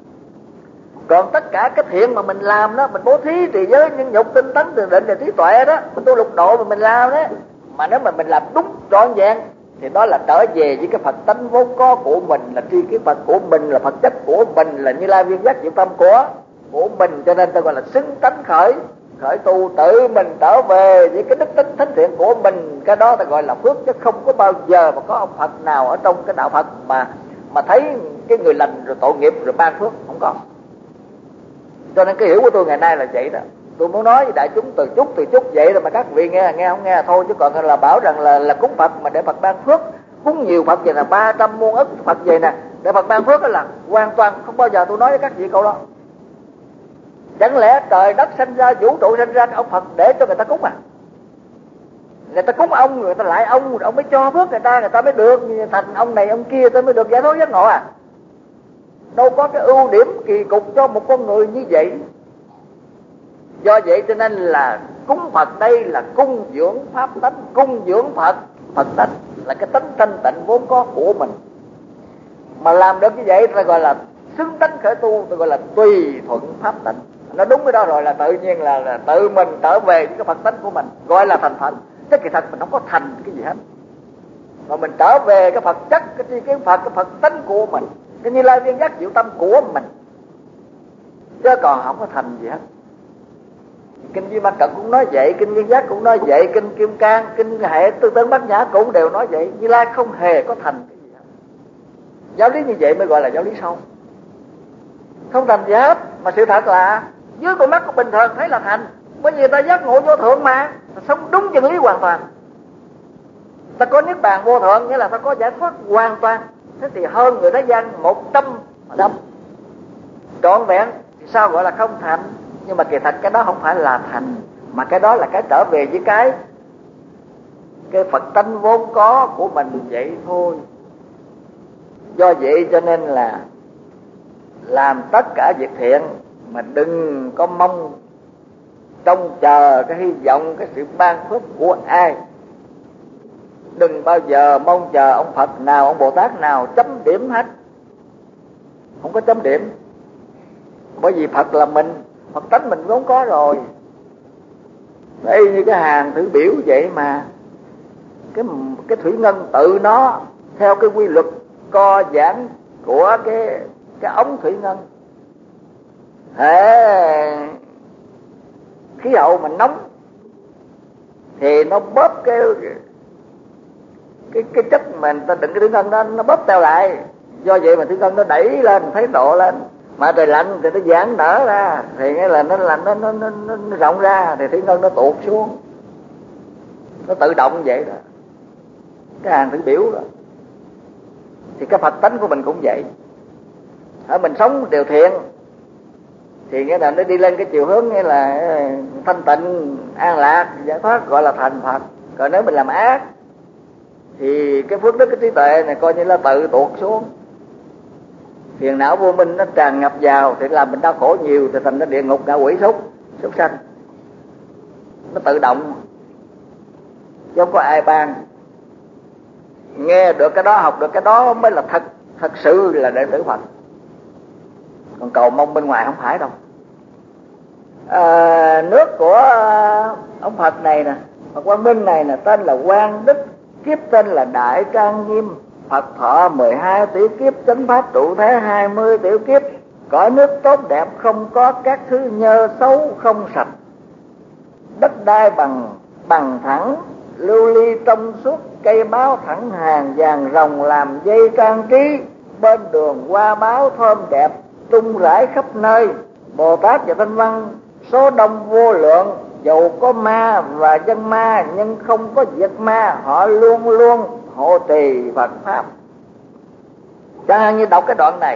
Còn tất cả cái thiện mà mình làm đó, mình bố thí trì giới nhân nhục tinh tấn từ định và trí tuệ đó, mình tu lục độ mà mình làm đó, mà nếu mà mình làm đúng trọn vẹn thì đó là trở về với cái Phật tánh vốn có của mình, là tri kiến Phật của mình, là Phật chất của mình, là Như Lai viên giác diệu tâm của mình. Cho nên ta gọi là xứng tánh khởi tu, tự mình trở về với cái đức tính thánh thiện của mình. Cái đó ta gọi là phước, chứ không có bao giờ mà có ông Phật nào ở trong cái đạo Phật mà thấy cái người lành rồi tội nghiệp rồi ban phước, không có. Cho nên cái hiểu của tôi ngày nay là vậy đó. Tôi muốn nói với đại chúng từ chút vậy rồi mà các vị nghe không nghe thôi. Chứ còn là bảo rằng là cúng Phật mà để Phật ban phước, cúng nhiều Phật vậy là 300 muôn ức Phật vậy nè để Phật ban phước, đó là hoàn toàn không bao giờ tôi nói với các vị câu đó. Chẳng lẽ trời đất sinh ra, vũ trụ sinh ra cái ông Phật để cho người ta cúng à? Người ta cúng ông, người ta lại ông mới cho phước người ta mới được thành ông này ông kia, tôi mới được giải thoát giác ngộ à? Đâu có cái ưu điểm kỳ cục cho một con người như vậy. Do vậy cho nên là cúng Phật đây là cung dưỡng pháp tánh, cung dưỡng Phật tánh là cái tánh thanh tịnh vốn có của mình. Mà làm được như vậy ta gọi là xứng tánh khởi tu, ta gọi là tùy thuận pháp tánh. Nó đúng cái đó rồi là tự nhiên là tự mình trở về với cái Phật tánh của mình, gọi là thành Phật. Chứ kỳ thật mình không có thành cái gì hết, mà mình trở về cái Phật chất, cái tri kiến Phật, cái Phật tánh của mình, cái Như Lai viên giác diệu tâm của mình, chứ còn không có thành gì hết. Kinh Duy Ma Cật cũng nói vậy, kinh Viên Giác cũng nói vậy, kinh Kim Cang, kinh Hệ Tư Tấn Bát Nhã cũng đều nói vậy. Như Lai không hề có thành cái gì hết. Giáo lý như vậy mới gọi là giáo lý sâu. Không thành gì hết, mà sự thật là dưới con mắt của bình thường thấy là thành. Bởi vì ta giác ngộ vô thượng mà, ta sống đúng chân lý hoàn toàn. Ta có niết bàn vô thượng, nghĩa là ta có giải thoát hoàn toàn. Thế thì hơn người thế gian 100% trọn vẹn thì sao gọi là không thành? Nhưng mà kỳ thật cái đó không phải là thành, mà cái đó là cái trở về với cái Phật tánh vốn có của mình vậy thôi. Do vậy cho nên là làm tất cả việc thiện mà đừng có mong trông chờ cái hy vọng, cái sự ban phước của ai. Đừng bao giờ mong chờ ông Phật nào, ông Bồ Tát nào chấm điểm hết. Không có chấm điểm. Bởi vì Phật là mình, Phật tánh mình vốn có rồi. Đây như cái hàng thử biểu vậy mà. Cái thủy ngân tự nó theo cái quy luật co giãn của cái ống thủy ngân. Khí hậu mà nóng thì nó bóp cái chất mà người ta đựng cái thủy ngân đó, nó bóp teo lại. Do vậy mà thủy ngân nó đẩy lên, thấy độ lên. Mà trời lạnh thì nó giãn nở ra, thì nghĩa là nó rộng ra, thì thủy ngân nó tụt xuống. Nó tự động vậy đó. Cái hàng thử biểu đó. Thì cái Phật tánh của mình cũng vậy. Mình sống điều thiện thì nghĩa là nó đi lên cái chiều hướng nghĩa là thanh tịnh, an lạc, giải thoát, gọi là thành Phật. Còn nếu mình làm ác thì cái phước đức, cái trí tuệ này coi như là tự tuột xuống. Phiền não vô minh nó tràn ngập vào thì làm mình đau khổ nhiều, thì thành ra địa ngục, ngạ quỷ, súc sanh. Nó tự động, chứ không có ai ban. Nghe được cái đó, học được cái đó mới là thật sự là đệ tử Phật. Còn cầu mong bên ngoài không phải đâu. Nước của ông Phật này nè, Phật Quang Minh này nè, tên là Quang Đức, kiếp tên là Đại Trang Nghiêm. Phật thọ 12 tiểu kiếp, chánh pháp trụ thế 20 tiểu kiếp. Cõi nước tốt đẹp, không có các thứ nhơ xấu, không sạch. Đất đai bằng thẳng, lưu ly trong suốt, cây báo thẳng hàng, vàng rồng làm dây trang trí. Bên đường hoa báo thơm đẹp, tung rải khắp nơi. Bồ Tát và Thanh Văn số đông vô lượng, dầu có ma và dân ma nhưng không có việc ma, họ luôn luôn hộ trì Phật pháp. Chẳng hạn như đọc cái đoạn này,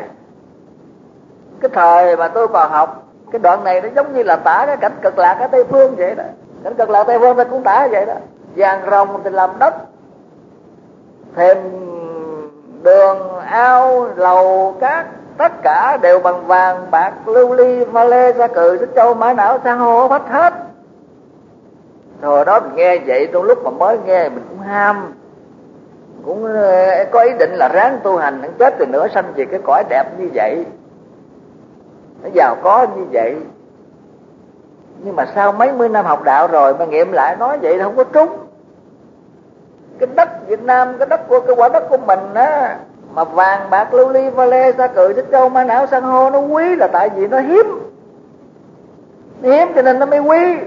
cái thời mà tôi còn học, cái đoạn này nó giống như là tả cái cảnh cực lạc ở Tây Phương vậy đó. Cảnh cực lạc Tây Phương nó cũng tả vậy đó. Vàng rồng thì làm đất, thềm đường ao lầu cát tất cả đều bằng vàng bạc lưu ly ma lê sa cừ xích châu mã não san hô phách hết. Rồi đó mình nghe vậy, trong lúc mà mới nghe mình cũng ham, cũng có ý định là ráng tu hành, hắn chết từ nữa sanh về cái cõi đẹp như vậy, nó giàu có như vậy. Nhưng mà sau mấy mươi năm học đạo rồi mà nghiệm lại nói vậy không có trúng. Cái đất Việt Nam, cái đất của cái quả đất của mình á, mà vàng bạc lưu ly va lê sa cừ xích châu mã não san hô nó quý là tại vì nó hiếm. Nó hiếm cho nên nó mới quý.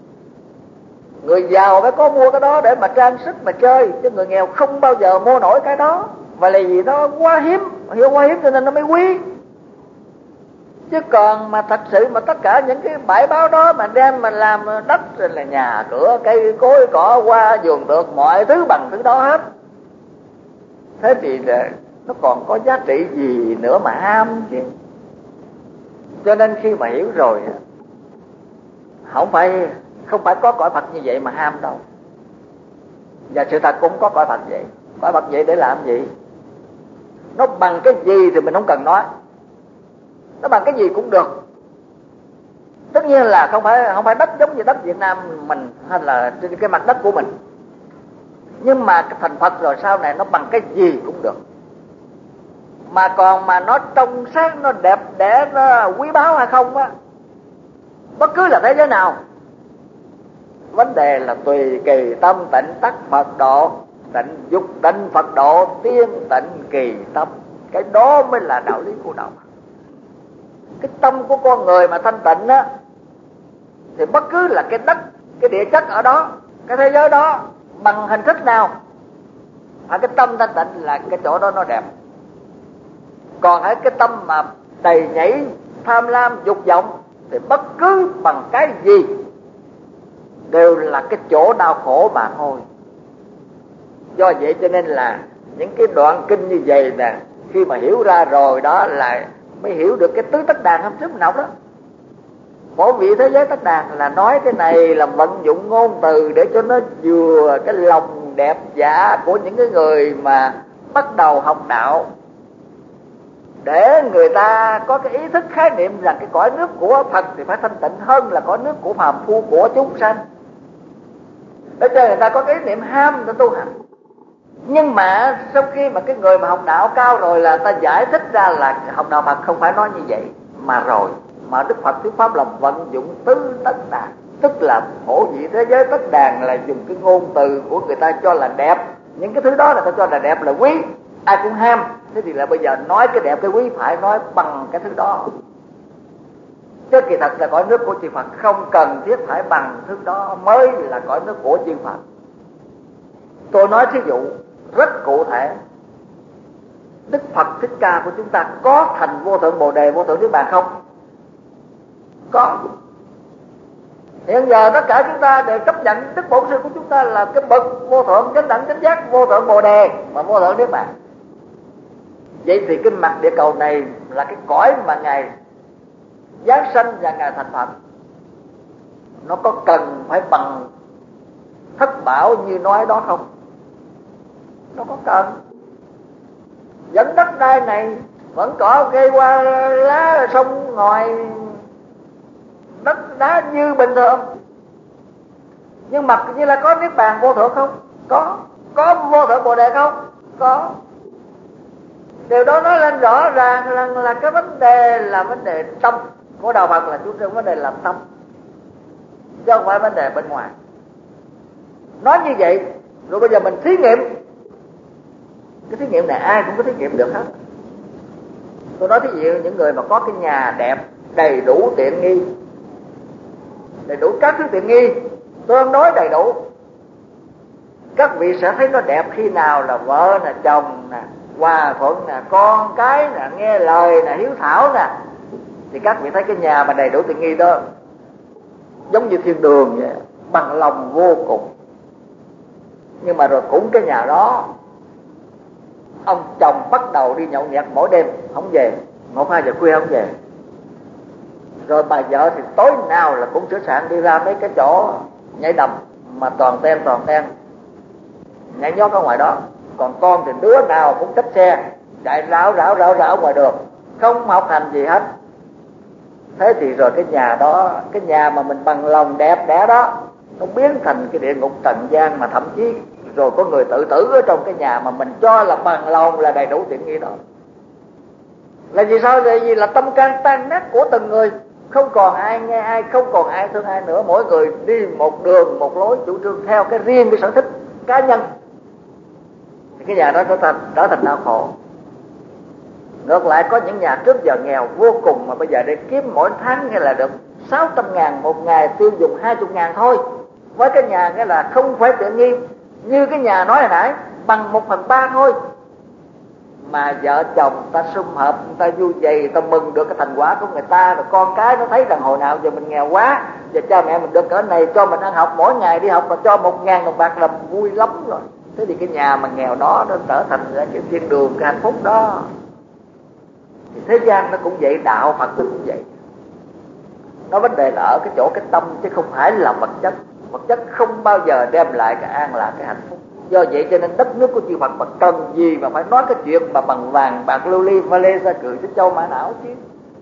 Người giàu phải có mua cái đó để mà trang sức mà chơi, chứ người nghèo không bao giờ mua nổi cái đó. Và là vì nó quá hiếm, hiểu quá hiếm cho nên nó mới quý. Chứ còn mà thật sự mà tất cả những cái bãi báo đó mà đem mà làm đất rồi là nhà cửa, cây cối cỏ hoa vườn tược, mọi thứ bằng thứ đó hết. Thế thì nó còn có giá trị gì nữa mà ham chứ. Cho nên khi mà hiểu rồi, không phải có cõi Phật như vậy mà ham đâu. Và sự thật cũng có cõi Phật vậy. Cõi Phật vậy để làm gì? Nó bằng cái gì thì mình không cần nói. Nó bằng cái gì cũng được. Tất nhiên là không phải đất giống như đất Việt Nam mình hay là trên cái mặt đất của mình. Nhưng mà cái thành Phật rồi sau này nó bằng cái gì cũng được. Mà còn mà nó trong sáng, nó đẹp đẽ, nó quý báu hay không á, bất cứ là thế giới nào, vấn đề là tùy kỳ tâm tịnh tắc Phật độ, tịnh dục tịnh Phật độ, tiên tịnh kỳ tâm. Cái đó mới là đạo lý của đạo. Cái tâm của con người mà thanh tịnh á, thì bất cứ là cái đất, cái địa chất ở đó, cái thế giới đó, bằng hình thức nào, cái tâm thanh tịnh là cái chỗ đó nó đẹp. Còn cái tâm mà đầy nhảy, tham lam, dục vọng thì bất cứ bằng cái gì đều là cái chỗ đau khổ mà thôi. Do vậy cho nên là những cái đoạn kinh như vậy nè, khi mà hiểu ra rồi đó là mới hiểu được cái tứ tất đàn hôm trước mình học đó. Mỗi vị thế giới tất đàn là nói cái này là vận dụng ngôn từ để cho nó vừa cái lòng đẹp giả của những cái người mà bắt đầu học đạo, để người ta có cái ý thức khái niệm rằng cái cõi nước của Phật thì phải thanh tịnh hơn là cõi nước của phàm phu của chúng sanh, để cho người ta có cái ý niệm ham để tu hành. Nhưng mà sau khi mà cái người mà học đạo cao rồi là ta giải thích ra là học đạo Phật không phải nói như vậy mà Đức Phật thuyết pháp là vận dụng tứ tất đàn, tức là phổ dị thế giới tất đàn, là dùng cái ngôn từ của người ta cho là đẹp, những cái thứ đó là ta cho là đẹp là quý, ai cũng ham. Thế thì là bây giờ nói cái đẹp cái quý phải nói bằng cái thứ đó, chứ kỳ thật là cõi nước của chư Phật không cần thiết phải bằng thứ đó mới là cõi nước của chư Phật. Tôi nói thí dụ rất cụ thể, Đức Phật Thích Ca của chúng ta có thành vô thượng Bồ Đề, vô thượng Niết Bàn không? Có. Hiện giờ tất cả chúng ta đều chấp nhận Đức Bổn Sư của chúng ta là cái bậc vô thượng chánh đẳng chánh giác, vô thượng Bồ Đề và vô thượng Niết Bàn. Vậy thì cái mặt địa cầu này là cái cõi mà Ngài giáng sanh và Ngài thành Phật, nó có cần phải bằng thất bảo như nói đó không? Nó có cần. Vẫn đất đai này vẫn cỏ cây qua lá sông ngòi, đất đá như bình thường, nhưng mặt như là có Niết Bàn vô thượng không? Có vô thượng Bồ Đề không? Có. Điều đó nói lên rõ ràng là cái vấn đề là vấn đề tâm của đạo Phật, là chú trọng vấn đề làm tâm, chứ không phải vấn đề bên ngoài. Nói như vậy rồi bây giờ mình thí nghiệm. Cái thí nghiệm này ai cũng có thí nghiệm được hết. Tôi nói thí dụ những người mà có cái nhà đẹp, đầy đủ tiện nghi, đầy đủ các thứ tiện nghi, tương đối đầy đủ, các vị sẽ thấy nó đẹp khi nào là vợ nè, chồng nè, hòa thuận nè, con cái nè, nghe lời nè, hiếu thảo nè, thì các vị thấy cái nhà mà đầy đủ tiện nghi đó giống như thiên đường vậy, bằng lòng vô cùng. Nhưng mà rồi cũng cái nhà đó, ông chồng bắt đầu đi nhậu nhẹt mỗi đêm không về, 1-2 giờ khuya không về, rồi bà vợ thì tối nào là cũng sửa soạn đi ra mấy cái chỗ nhảy đầm mà toàn ten nhảy nhót ở ngoài đó. Còn con thì đứa nào cũng xách xe chạy rảo ngoài đường, không học hành gì hết. Thế thì rồi cái nhà đó, cái nhà mà mình bằng lòng đẹp đẽ đó, nó biến thành cái địa ngục trần gian, mà thậm chí rồi có người tự tử ở trong cái nhà mà mình cho là bằng lòng là đầy đủ tiện nghi đó. Là vì sao? Là vì là tâm can tan nát của từng người, không còn ai nghe ai, không còn ai thương ai nữa, mỗi người đi một đường một lối, chủ trương theo cái riêng cái sở thích cá nhân, thì cái nhà đó trở thành đau khổ. Ngược lại có những nhà trước giờ nghèo vô cùng mà bây giờ để kiếm mỗi tháng nghe là được 600.000 một ngày, tiêu dùng 20.000 thôi, với cái nhà nghĩa là không phải tiện nghi như cái nhà nói hồi nãy, bằng 1/3 thôi, mà vợ chồng ta sum họp, ta vui vầy, ta mừng được cái thành quả của người ta, rồi con cái nó thấy rằng hồi nào giờ mình nghèo quá, giờ cha mẹ mình được cỡ này cho mình ăn học, mỗi ngày đi học mà cho 1.000 đồng bạc là vui lắm rồi. Thế thì cái nhà mà nghèo đó nó trở thành cái thiên đường, cái hạnh phúc đó. Thì thế gian nó cũng vậy, đạo Phật nó cũng vậy. Nó vấn đề là ở cái chỗ cái tâm, chứ không phải là vật chất. Vật chất không bao giờ đem lại cái an lạc, cái hạnh phúc. Do vậy cho nên đất nước của chư Phật mà cần gì mà phải nói cái chuyện mà bằng vàng bạc lưu ly pha lê ra cười Thích Châu Mã Não chứ.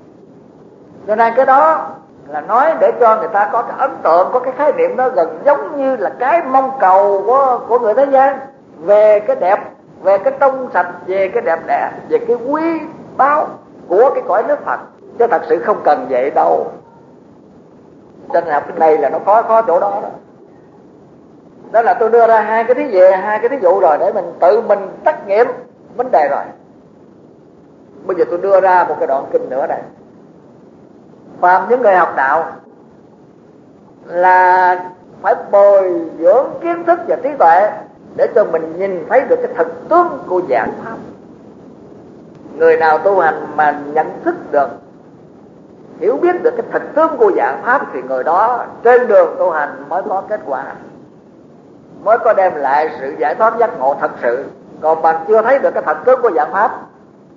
Cho nên cái đó là nói để cho người ta có cái ấn tượng, có cái khái niệm đó gần giống như là cái mong cầu của người thế gian về cái đẹp, về cái trong sạch, về cái đẹp đẽ, về cái quý báu của cái cõi nước Phật, chứ thật sự không cần vậy đâu. Cho nên học cái này là nó khó chỗ đó đó. Đó là tôi đưa ra hai cái thí dụ rồi để mình tự mình trắc nghiệm vấn đề rồi. Bây giờ tôi đưa ra một cái đoạn kinh nữa này. Phàm những người học đạo là phải bồi dưỡng kiến thức và trí tuệ để cho mình nhìn thấy được cái thực tướng của dạng pháp. Người nào tu hành mà nhận thức được, hiểu biết được cái thực tướng của dạng pháp thì người đó trên đường tu hành mới có kết quả, mới có đem lại sự giải thoát giác ngộ thật sự. Còn bạn chưa thấy được cái thật tướng của dạng pháp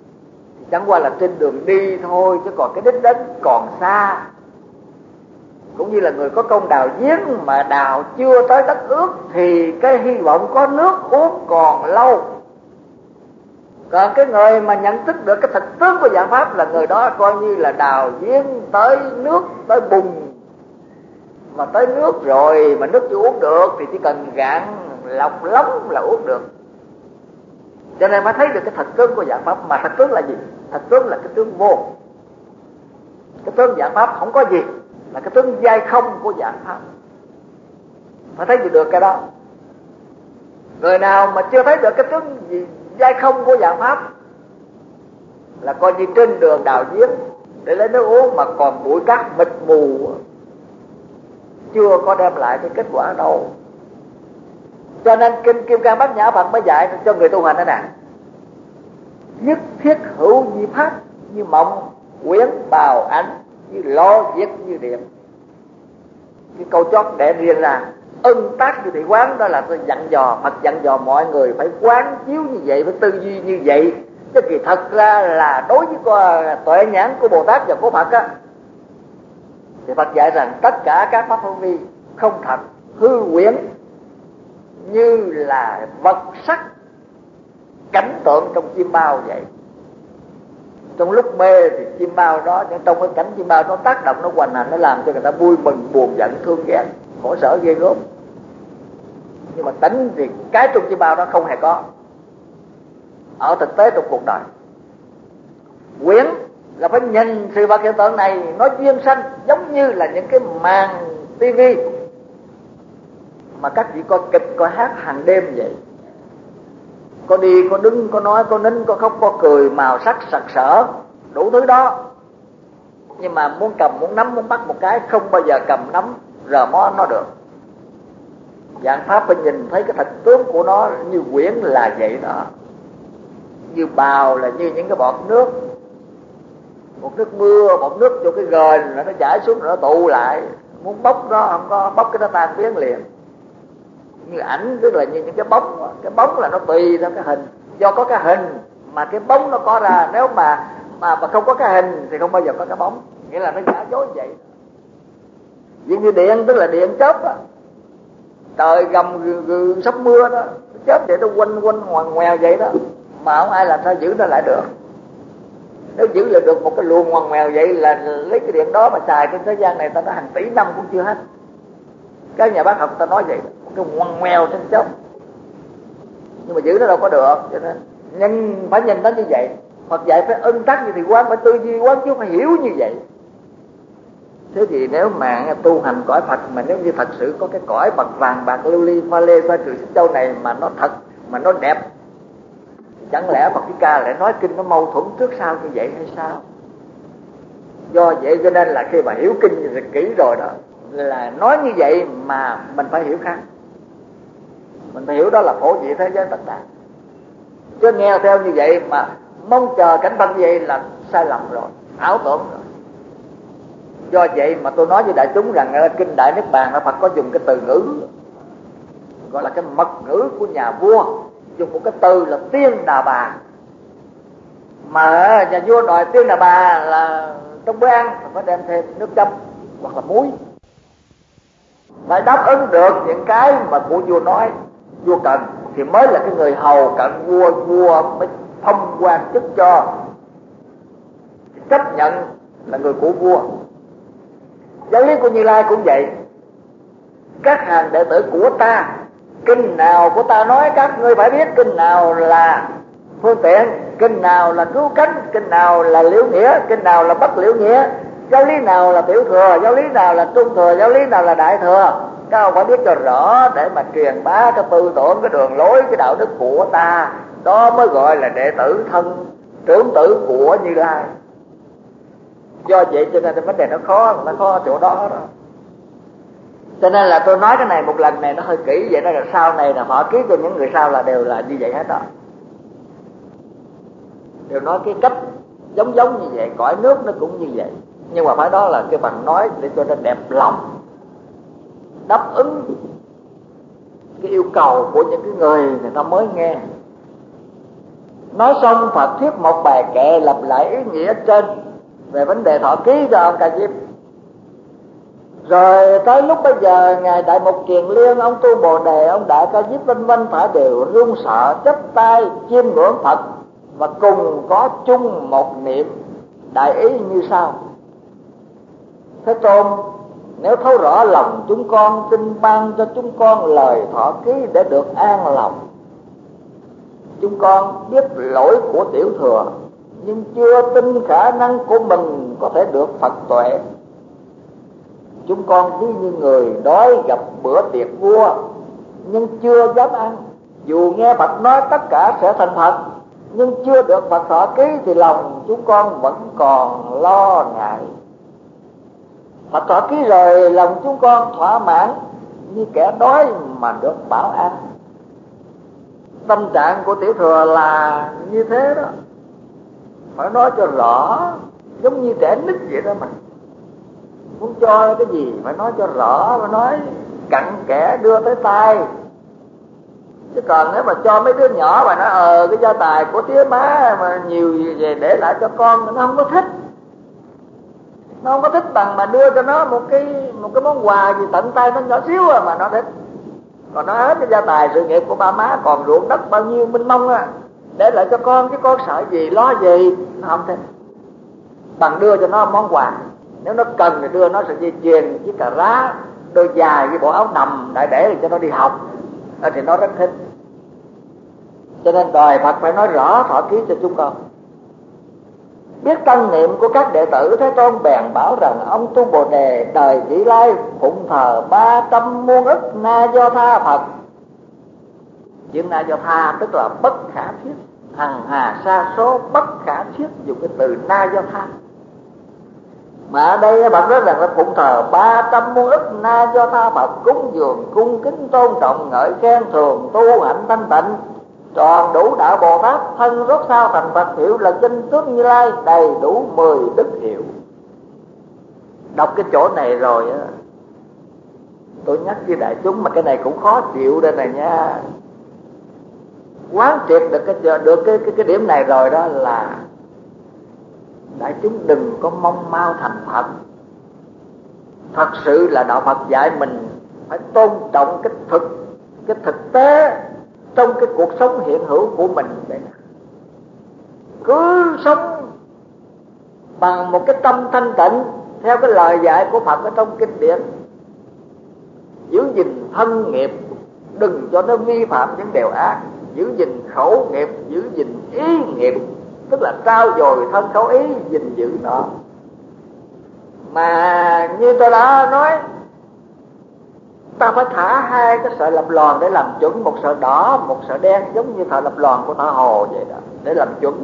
thì chẳng qua là trên đường đi thôi, chứ còn cái đích đến còn xa. cũng như là người có công đào giếng mà đào chưa tới đất ướt thì cái hy vọng có nước uống còn lâu. Còn cái người mà nhận thức được cái thực tướng của dạng pháp là người đó coi như là đào giếng tới nước, tới bùn, mà tới nước rồi mà nước chưa uống được thì chỉ cần gạn lọc lóng là uống được. Cho nên phải thấy được cái thật tướng của dạng pháp. Mà thật tướng là gì? Thật tướng là cái tướng vô. Cái tướng dạng pháp không có gì, là cái tướng giai không của dạng pháp. Phải thấy được cái đó. Người nào mà chưa thấy được cái tướng gì giai không của dạng pháp là coi như trên đường đào giếng để lấy nước uống mà còn bụi cát mịt mù, chưa có đem lại cái kết quả đâu. Cho nên kinh Kim Cang Bát Nhã Phật mới dạy cho người tu hành thế này: nhất thiết hữu di pháp, như mộng quyến bào ảnh, như lo viết như điện. Cái câu chót để riêng ra ân tác như thị quán, đó là tôi dặn dò, Phật dặn dò mọi người phải quán chiếu như vậy, phải tư duy như vậy. Chứ kỳ thật ra là đối với tuệ nhãn của Bồ Tát và của Phật á, thì Phật dạy rằng tất cả các pháp hữu vi không thật, hư huyễn, như là vật sắc cảnh tượng trong chim bao vậy. Trong lúc mê thì chim bao đó, nhưng trong cái cảnh chim bao nó tác động, nó hoành hành, nó làm cho người ta vui mừng, buồn giận, thương ghét, khổ sở ghê gớm. Nhưng mà tỉnh thì cái trong chim bao đó không hề có ở thực tế trong cuộc đời. Quyển là phải nhìn sự vật hiện tượng này nó duyên sanh, giống như là những cái màn tivi mà các vị coi kịch, coi hát hàng đêm vậy. Có đi, có đứng, có nói, có nín, có khóc, có cười, màu sắc sặc sỡ, đủ thứ đó. Nhưng mà muốn cầm, muốn nắm, muốn bắt một cái, không bao giờ cầm nắm rờ mó nó được. Dạng pháp phải nhìn thấy cái thật tướng của nó như quyển là vậy đó. Như bào là như những cái bọt nước, một nước mưa, một nước cho cái gền nó chảy xuống rồi nó tụ lại. Muốn bốc nó không có, bốc cái nó tan biến liền. Như ảnh tức là như những cái bóng là nó tùy theo cái hình. Do có cái hình mà cái bóng nó có ra. Nếu mà không có cái hình thì không bao giờ có cái bóng. Nghĩa là nó giả dối vậy. Giống như điện, tức là điện chớp á, trời gầm sắp mưa đó, chớp vậy nó quanh ngoằn ngoèo vậy đó, mà không ai làm sao giữ nó lại được. Nếu giữ lại được một cái luồng ngoằn ngoèo vậy là lấy cái điện đó mà xài trên thế gian này ta nói hàng tỷ năm cũng chưa hết. Các nhà bác học ta nói vậy, cái ngoằn ngoèo trên chớp, nhưng mà giữ nó đâu có được. Cho nên phải nhìn nó như vậy. Phật dạy phải ân tắc như thì quán, phải tư duy quán, chứ phải hiểu như vậy. Thế thì nếu mà tu hành cõi Phật mà nếu như thật sự có cái cõi bậc vàng bạc lưu ly pha lê pha trừ xích châu này mà nó thật, mà nó đẹp, chẳng lẽ Phật Thích Ca lại nói kinh nó mâu thuẫn trước sau như vậy hay sao? Do vậy cho nên là khi mà hiểu kinh thì kỹ rồi đó, là nói như vậy mà mình phải hiểu khác. Mình phải hiểu đó là phổ dị thế giới tất cả. Chứ nghe theo như vậy mà mong chờ cảnh văn như vậy là sai lầm rồi, ảo tưởng rồi. Do vậy mà tôi nói với đại chúng rằng kinh Đại Niết Bàn là Phật có dùng cái từ ngữ gọi là cái mật ngữ của nhà vua, dùng một cái từ là Tiên Đà Bà. Mà nhà vua đòi Tiên Đà Bà là trong bữa ăn phải đem thêm nước chấm hoặc là muối, phải đáp ứng được những cái mà của vua nói, vua cần thì mới là cái người hầu cận vua, vua mới thông quan chức cho, chấp nhận là người của vua. Giáo lý của Như Lai cũng vậy. Các hàng đệ tử của ta, kinh nào của ta nói các ngươi phải biết, kinh nào là phương tiện, kinh nào là cứu cánh, kinh nào là liễu nghĩa, kinh nào là bất liễu nghĩa, giáo lý nào là tiểu thừa, giáo lý nào là trung thừa, giáo lý nào là đại thừa. Các ông phải biết cho rõ để mà truyền bá cái tư tưởng, cái đường lối, cái đạo đức của ta. Đó mới gọi là đệ tử thân trưởng tử của Như Lai. Do vậy cho nên vấn đề nó khó chỗ đó đó. Cho nên là tôi nói cái này một lần này nó hơi kỹ vậy đó, là sau này là họ ký cho những người sau là đều là như vậy hết đó. Đều nói cái cách giống như vậy, cõi nước nó cũng như vậy. Nhưng mà phải đó là cái bằng nói để cho nó đẹp lòng, đáp ứng cái yêu cầu của những cái người ta mới nghe. Nói xong Phật thuyết một bài kệ lặp lại ý nghĩa trên về vấn đề thọ ký cho ông Ca Diếp. Rồi tới lúc bây giờ ngài Đại Mục Kiền Liên, ông tu Bồ Đề, ông Đại Ca Diếp vân vân phải đều run sợ chắp tay chiêm ngưỡng Phật và cùng có chung một niệm đại ý như sau: Thế Tôn, nếu thấu rõ lòng chúng con, xin ban cho chúng con lời thọ ký để được an lòng. Chúng con biết lỗi của tiểu thừa, nhưng chưa tin khả năng của mình có thể được Phật tuệ. Chúng con ví như người đói gặp bữa tiệc vua, nhưng chưa dám ăn. Dù nghe Phật nói tất cả sẽ thành Phật, nhưng chưa được Phật thọ ký thì lòng chúng con vẫn còn lo ngại. Phật thọ ký rồi lòng chúng con thỏa mãn như kẻ đói mà được bảo ăn. Tâm trạng của tiểu thừa là như thế đó, phải nói cho rõ, giống như trẻ nít vậy đó mà. Muốn cho cái gì phải nói cho rõ, phải nói cặn kẽ đưa tới tay. Chứ còn nếu mà cho mấy đứa nhỏ mà nói cái gia tài của tía má mà nhiều về để lại cho con, nó không có thích. Nó không có thích bằng mà đưa cho nó một cái món quà gì tận tay nó nhỏ xíu mà nó thích. Còn nó hết cái gia tài sự nghiệp của ba má, còn ruộng đất bao nhiêu mênh mông để lại cho con, chứ con sợ gì lo gì, nó không thích. Bằng đưa cho nó món quà, nếu nó cần thì đưa nó sợi dây chuyền với cà rá, đôi giày với bộ áo nằm đại để cho nó đi học, thì nó rất thích. Cho nên đòi Phật phải nói rõ thọ ký cho chúng con. Biết tân niệm của các đệ tử, Thế Tôn bèn bảo rằng ông tu Bồ Đề đời vị lai phụng thờ 300 muôn ức Na Do Tha Phật. Chữ Na Do Tha tức là bất khả thiết, hằng hà sa số bất khả thiết, dùng cái từ Na Do Tha. Mà ở đây bạn nói rằng là phụng thờ 300 muôn ức Na Do Tha Phật, cúng dường cung kính tôn trọng ngợi khen thường tu hạnh thanh tịnh, tròn đủ đạo Bồ Tát, thân rốt sao thành Phật hiệu là danh tướng Như Lai, đầy đủ 10 đức hiệu. Đọc cái chỗ này rồi tôi nhắc với đại chúng, mà cái này cũng khó chịu đây này nha. Quán triệt được cái điểm này rồi đó là đại chúng đừng có mong mau thành Phật. Thật sự là đạo Phật dạy mình phải tôn trọng cái thực tế trong cái cuộc sống hiện hữu của mình. Cứ sống bằng một cái tâm thanh tịnh theo cái lời dạy của Phật ở trong kinh điển, giữ gìn thân nghiệp, đừng cho nó vi phạm những điều ác, giữ gìn khẩu nghiệp, giữ gìn ý nghiệp, tức là trao dồi thân khẩu ý, gìn giữ nó. Mà như tôi đã nói, ta phải thả hai cái sợi lập lòn để làm chuẩn, một sợi đỏ, một sợi đen, giống như sợi lập lòn của thợ hồ vậy đó, để làm chuẩn.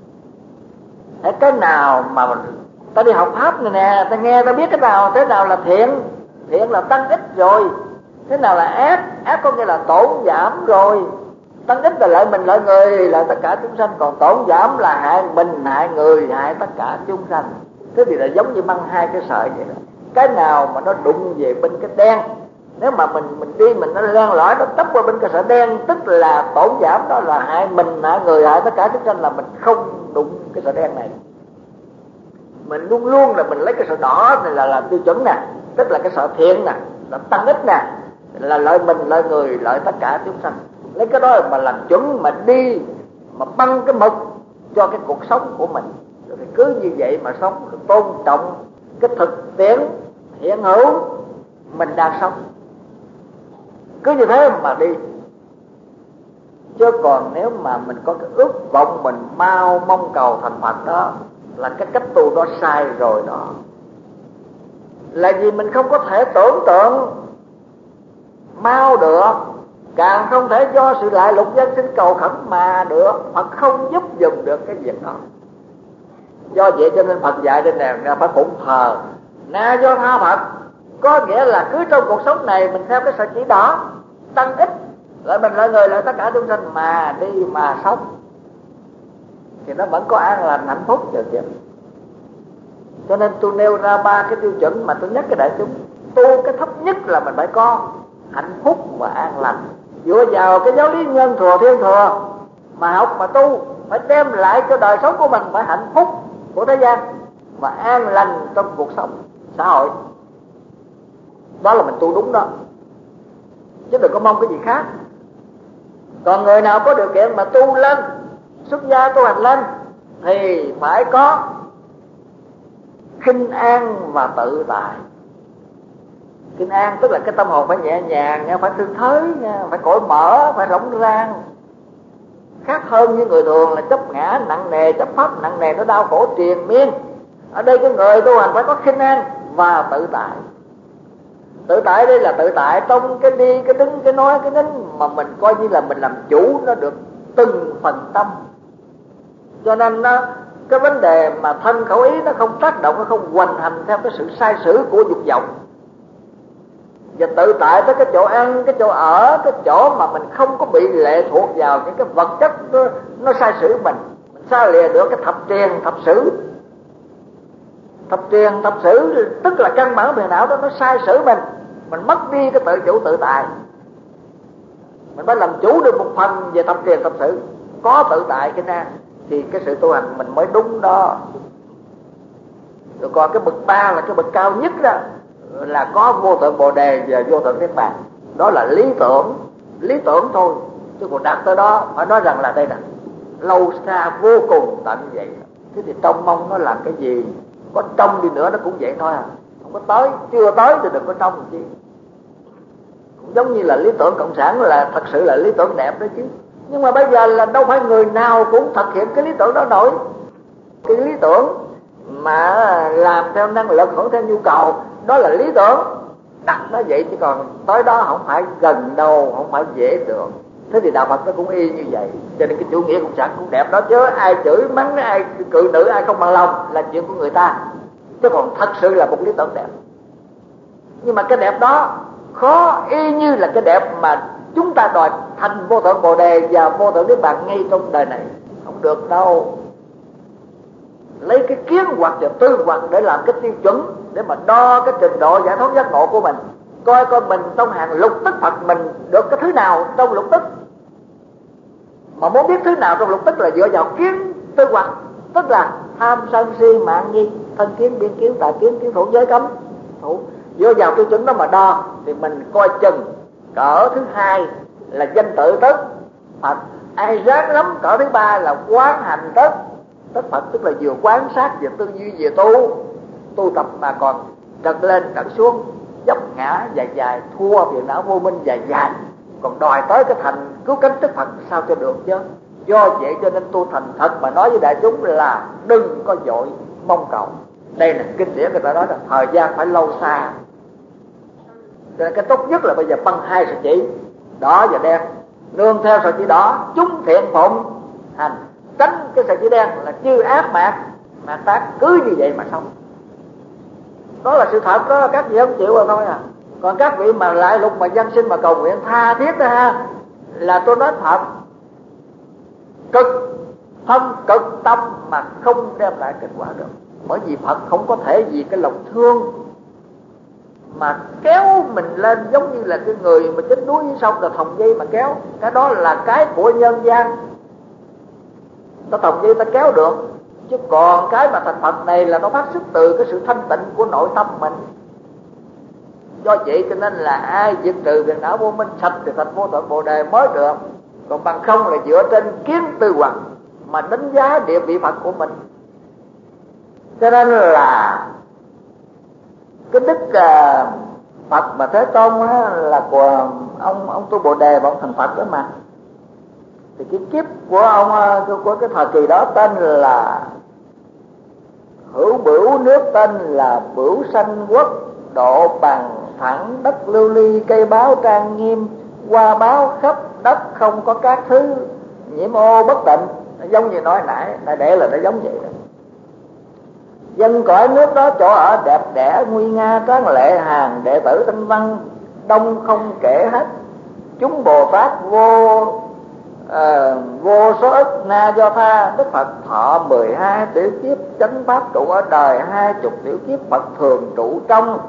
Cái nào mà ta đi học pháp này nè, ta nghe ta biết cái nào, thế nào là thiện, thiện là tăng ích rồi, thế nào là ác, ác có nghĩa là tổn giảm rồi. Tăng ích là lợi mình, lợi người, lợi tất cả chúng sanh, còn tổn giảm là hại mình, hại người, hại tất cả chúng sanh. Thế thì là giống như mang hai cái sợi vậy đó. Cái nào mà nó đụng về bên cái đen, nếu mà mình đi mình nó len lỏi, nó tấp qua bên cái sợi đen, tức là tổn giảm, đó là hại mình, hại người, hại tất cả chúng sanh, là mình không đụng cái sợi đen này. Mình luôn luôn là mình lấy cái sợi đỏ này là làm tiêu chuẩn nè, tức là cái sợi thiện nè, là tăng ích nè, là lợi mình, lợi người, lợi tất cả chúng sanh. Lấy cái đó mà làm chuẩn, mà đi mà băng cái mực cho cái cuộc sống của mình. Rồi cứ như vậy mà sống, tôn trọng cái thực tiễn hiện hữu mình đang sống, cứ như thế mà đi. Chứ còn nếu mà mình có cái ước vọng mình mau mong cầu thành Phật, đó là cái cách tu đó sai rồi đó. Là vì mình không có thể tưởng tượng mau được, càng không thể do sự lại lục dân sinh cầu khẩn mà được. Phật không giúp dùm được cái việc đó. Do vậy cho nên Phật dạy trên này phải phụng thờ Na Do Tha Phật, có nghĩa là cứ trong cuộc sống này mình theo cái sợi chỉ đỏ, tăng ích, lợi mình, lợi người, lợi tất cả chúng sanh mà đi mà sống, thì nó vẫn có an lành hạnh phúc được chứ. Cho nên tôi nêu ra ba cái tiêu chuẩn mà tôi nhắc cái đại chúng. Tu cái thấp nhất là mình phải có hạnh phúc và an lành, dựa vào cái giáo lý nhân thừa thiên thừa mà học mà tu, phải đem lại cho đời sống của mình phải hạnh phúc của thế gian và an lành trong cuộc sống xã hội. đó là mình tu đúng đó, chứ đừng có mong cái gì khác. Còn người nào có điều kiện mà tu lên, xuất gia tu hành lên, thì phải có khinh an và tự tại. Khinh an tức là cái tâm hồn phải nhẹ nhàng, phải thư thới, phải cởi mở, phải rộng rang, khác hơn với người thường là chấp ngã nặng nề, chấp pháp nặng nề, nó đau khổ triền miên. Ở đây cái người tu hành phải có khinh an và tự tại. Tự tại đây là tự tại trong cái đi, cái đứng, cái nói, cái nín, mà mình coi như là mình làm chủ nó được từng phần tâm. Cho nên nó, cái vấn đề mà thân khẩu ý nó không tác động, nó không hoành hành theo cái sự sai sử của dục vọng. Và tự tại tới cái chỗ ăn, cái chỗ ở, cái chỗ mà mình không có bị lệ thuộc vào những cái vật chất nó sai sử mình xa lìa được cái thập triền thập sử. Thập triền thập sử tức là căn bản phiền não đó, nó sai sử mình mất đi cái tự chủ tự tại. Mình phải làm chủ được một phần về thập triền thập sử, có tự tại cái na thì cái sự tu hành mình mới đúng đó. Rồi còn cái bậc ba là cái bậc cao nhất đó, là có vô thượng bồ đề và vô thượng niết bàn. Đó là lý tưởng thôi, chứ còn đạt tới đó phải nói rằng là đây là lâu xa vô cùng tận vậy. Thế thì trông mong nó làm cái gì, có trông đi nữa nó cũng vậy thôi à, không có tới, chưa tới thì đừng có trông làm chi. Cũng giống như là lý tưởng cộng sản là thật sự là lý tưởng đẹp đó chứ, nhưng mà bây giờ là đâu phải người nào cũng thực hiện cái lý tưởng đó nổi. Cái lý tưởng mà làm theo năng lực, hưởng theo nhu cầu, đó là lý tưởng đặt nó vậy, chứ còn tới đó không phải gần đâu, không phải dễ được. Thế thì đạo Phật nó cũng y như vậy. Cho nên cái chủ nghĩa cộng sản cũng đẹp đó chứ, ai chửi mắng, ai cự nữ, ai không bằng lòng là chuyện của người ta, chứ còn thật sự là một lý tưởng đẹp. Nhưng mà cái đẹp đó khó y như là cái đẹp mà chúng ta đòi thành vô thượng bồ đề và vô thượng niết bàn ngay trong đời này, không được đâu. Lấy cái kiến hoặc và tư hoặc để làm cái tiêu chuẩn, để mà đo cái trình độ giải thoát giác ngộ của mình, coi coi mình trong hàng lục tức Phật mình được cái thứ nào trong lục tức. Mà muốn biết thứ nào trong lục tức là dựa vào kiến tư hoặc, tức là tham sân si mạng nghi, thân kiến biên kiến tà kiến kiến thủ giới cấm thủ. Dựa vào tiêu chuẩn đó mà đo thì mình coi chừng cỡ thứ hai là danh tự tức Phật, ai ráng lắm cỡ thứ ba là quán hành tức Phật, tức là vừa quan sát vừa tư duy vừa tu tập mà còn trật lên trật xuống, dốc ngã dài dài, thua phiền não vô minh dài dài, còn đòi tới cái thành cứu cánh tức Phật sao cho được chứ. Do vậy cho nên tu thành thật mà nói với đại chúng là đừng có vội mong cầu. Đây là kinh điển người ta nói là thời gian phải lâu xa. Cho nên cái tốt nhất là bây giờ băng hai sợi chỉ đỏ và đen, nương theo sợi chỉ đỏ chúng thiện phụng hành, tránh cái sợi chỉ đen là chư ác mạt tác, cứ như vậy mà xong. Đó là sự thật đó, các vị không chịu rồi thôi à. Còn các vị mà lại lục mà dân sinh mà cầu nguyện tha thiết đó ha, là tôi nói thật, cực thân cực tâm mà không đem lại kết quả được. Bởi vì Phật không có thể vì cái lòng thương mà kéo mình lên, giống như là cái người mà chết đuối dưới sông là thòng dây mà kéo. Cái đó là cái của nhân gian, ta thòng dây ta kéo được. Chứ còn cái mà thành Phật này là nó phát xuất từ cái sự thanh tịnh của nội tâm mình. Do vậy cho nên là ai diệt trừ phiền não vô minh sạch thì thành vô thượng bồ đề mới được. Còn bằng không là dựa trên kiến tư hoặc mà đánh giá địa vị Phật của mình. Cho nên là cái đức Phật mà Thế Tôn á, là của ông tu Bồ Đề và ông thành Phật đó mà. Thì cái kiếp của ông của cái thời kỳ đó tên là Hữu Bửu, nước tên là Bửu Sanh Quốc, độ bằng thẳng, đất lưu ly, cây báo trang nghiêm, hoa báo khắp đất, không có các thứ nhiễm ô bất tịnh. Giống như nói nãy để là nó giống vậy đó. Dân cõi nước đó chỗ ở đẹp đẽ nguy nga tráng lệ, hàng đệ tử tinh văn đông không kể hết. Chúng Bồ Tát vô số ức na do tha. Đức Phật thọ 12 tiểu kiếp, chánh pháp trụ ở đời 20 tiểu kiếp. Phật thường trụ trong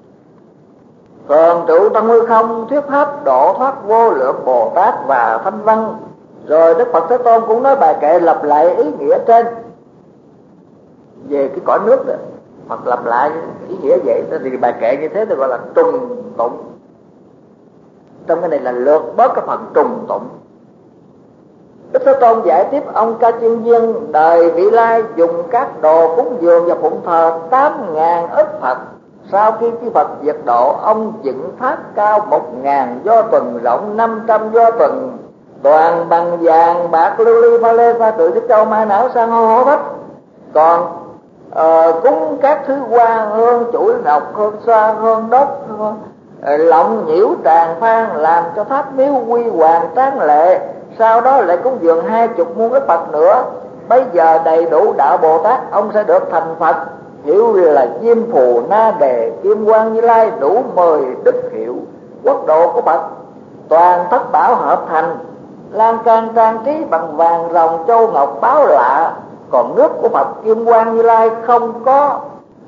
hư không, thuyết pháp độ thoát vô lượng Bồ Tát và thanh văn. Rồi Đức Phật Thế Tôn cũng nói bài kệ lặp lại ý nghĩa trên về cái cõi nước đó. Phật lặp lại ý nghĩa vậy, thì bài kệ như thế tôi gọi là trùng tụng. Trong cái này là lược bớt cái phần trùng tụng. Đức Thế Tôn giải tiếp ông Ca Chiên Viên đời vị lai dùng các đồ cúng dường và phụng thờ 8.000 ức Phật. Sau khi chư Phật diệt độ, ông dựng tháp cao 1.000 do tuần, rộng 500 do tuần, toàn bằng vàng bạc lưu ly pha lê pha tự Thích Châu Mai Não San hô hố phách. Còn cúng các thứ hoa hương chuỗi ngọc, hương xoa, hương đốt, lọng nhiễu tràng phan, làm cho tháp miếu quy hoàng tráng lệ. Sau đó lại cúng dường 20 muôn ức Phật nữa. Bây giờ đầy đủ đạo Bồ Tát, ông sẽ được thành Phật, hiệu là Diêm Phù Na Đề Kim Quang Như Lai, đủ 10 đức hiệu. Quốc độ của Phật toàn thất bảo hợp thành, lan can trang trí bằng vàng rồng châu ngọc báo lạ. Còn nước của Phật Kim Quang Như Lai không có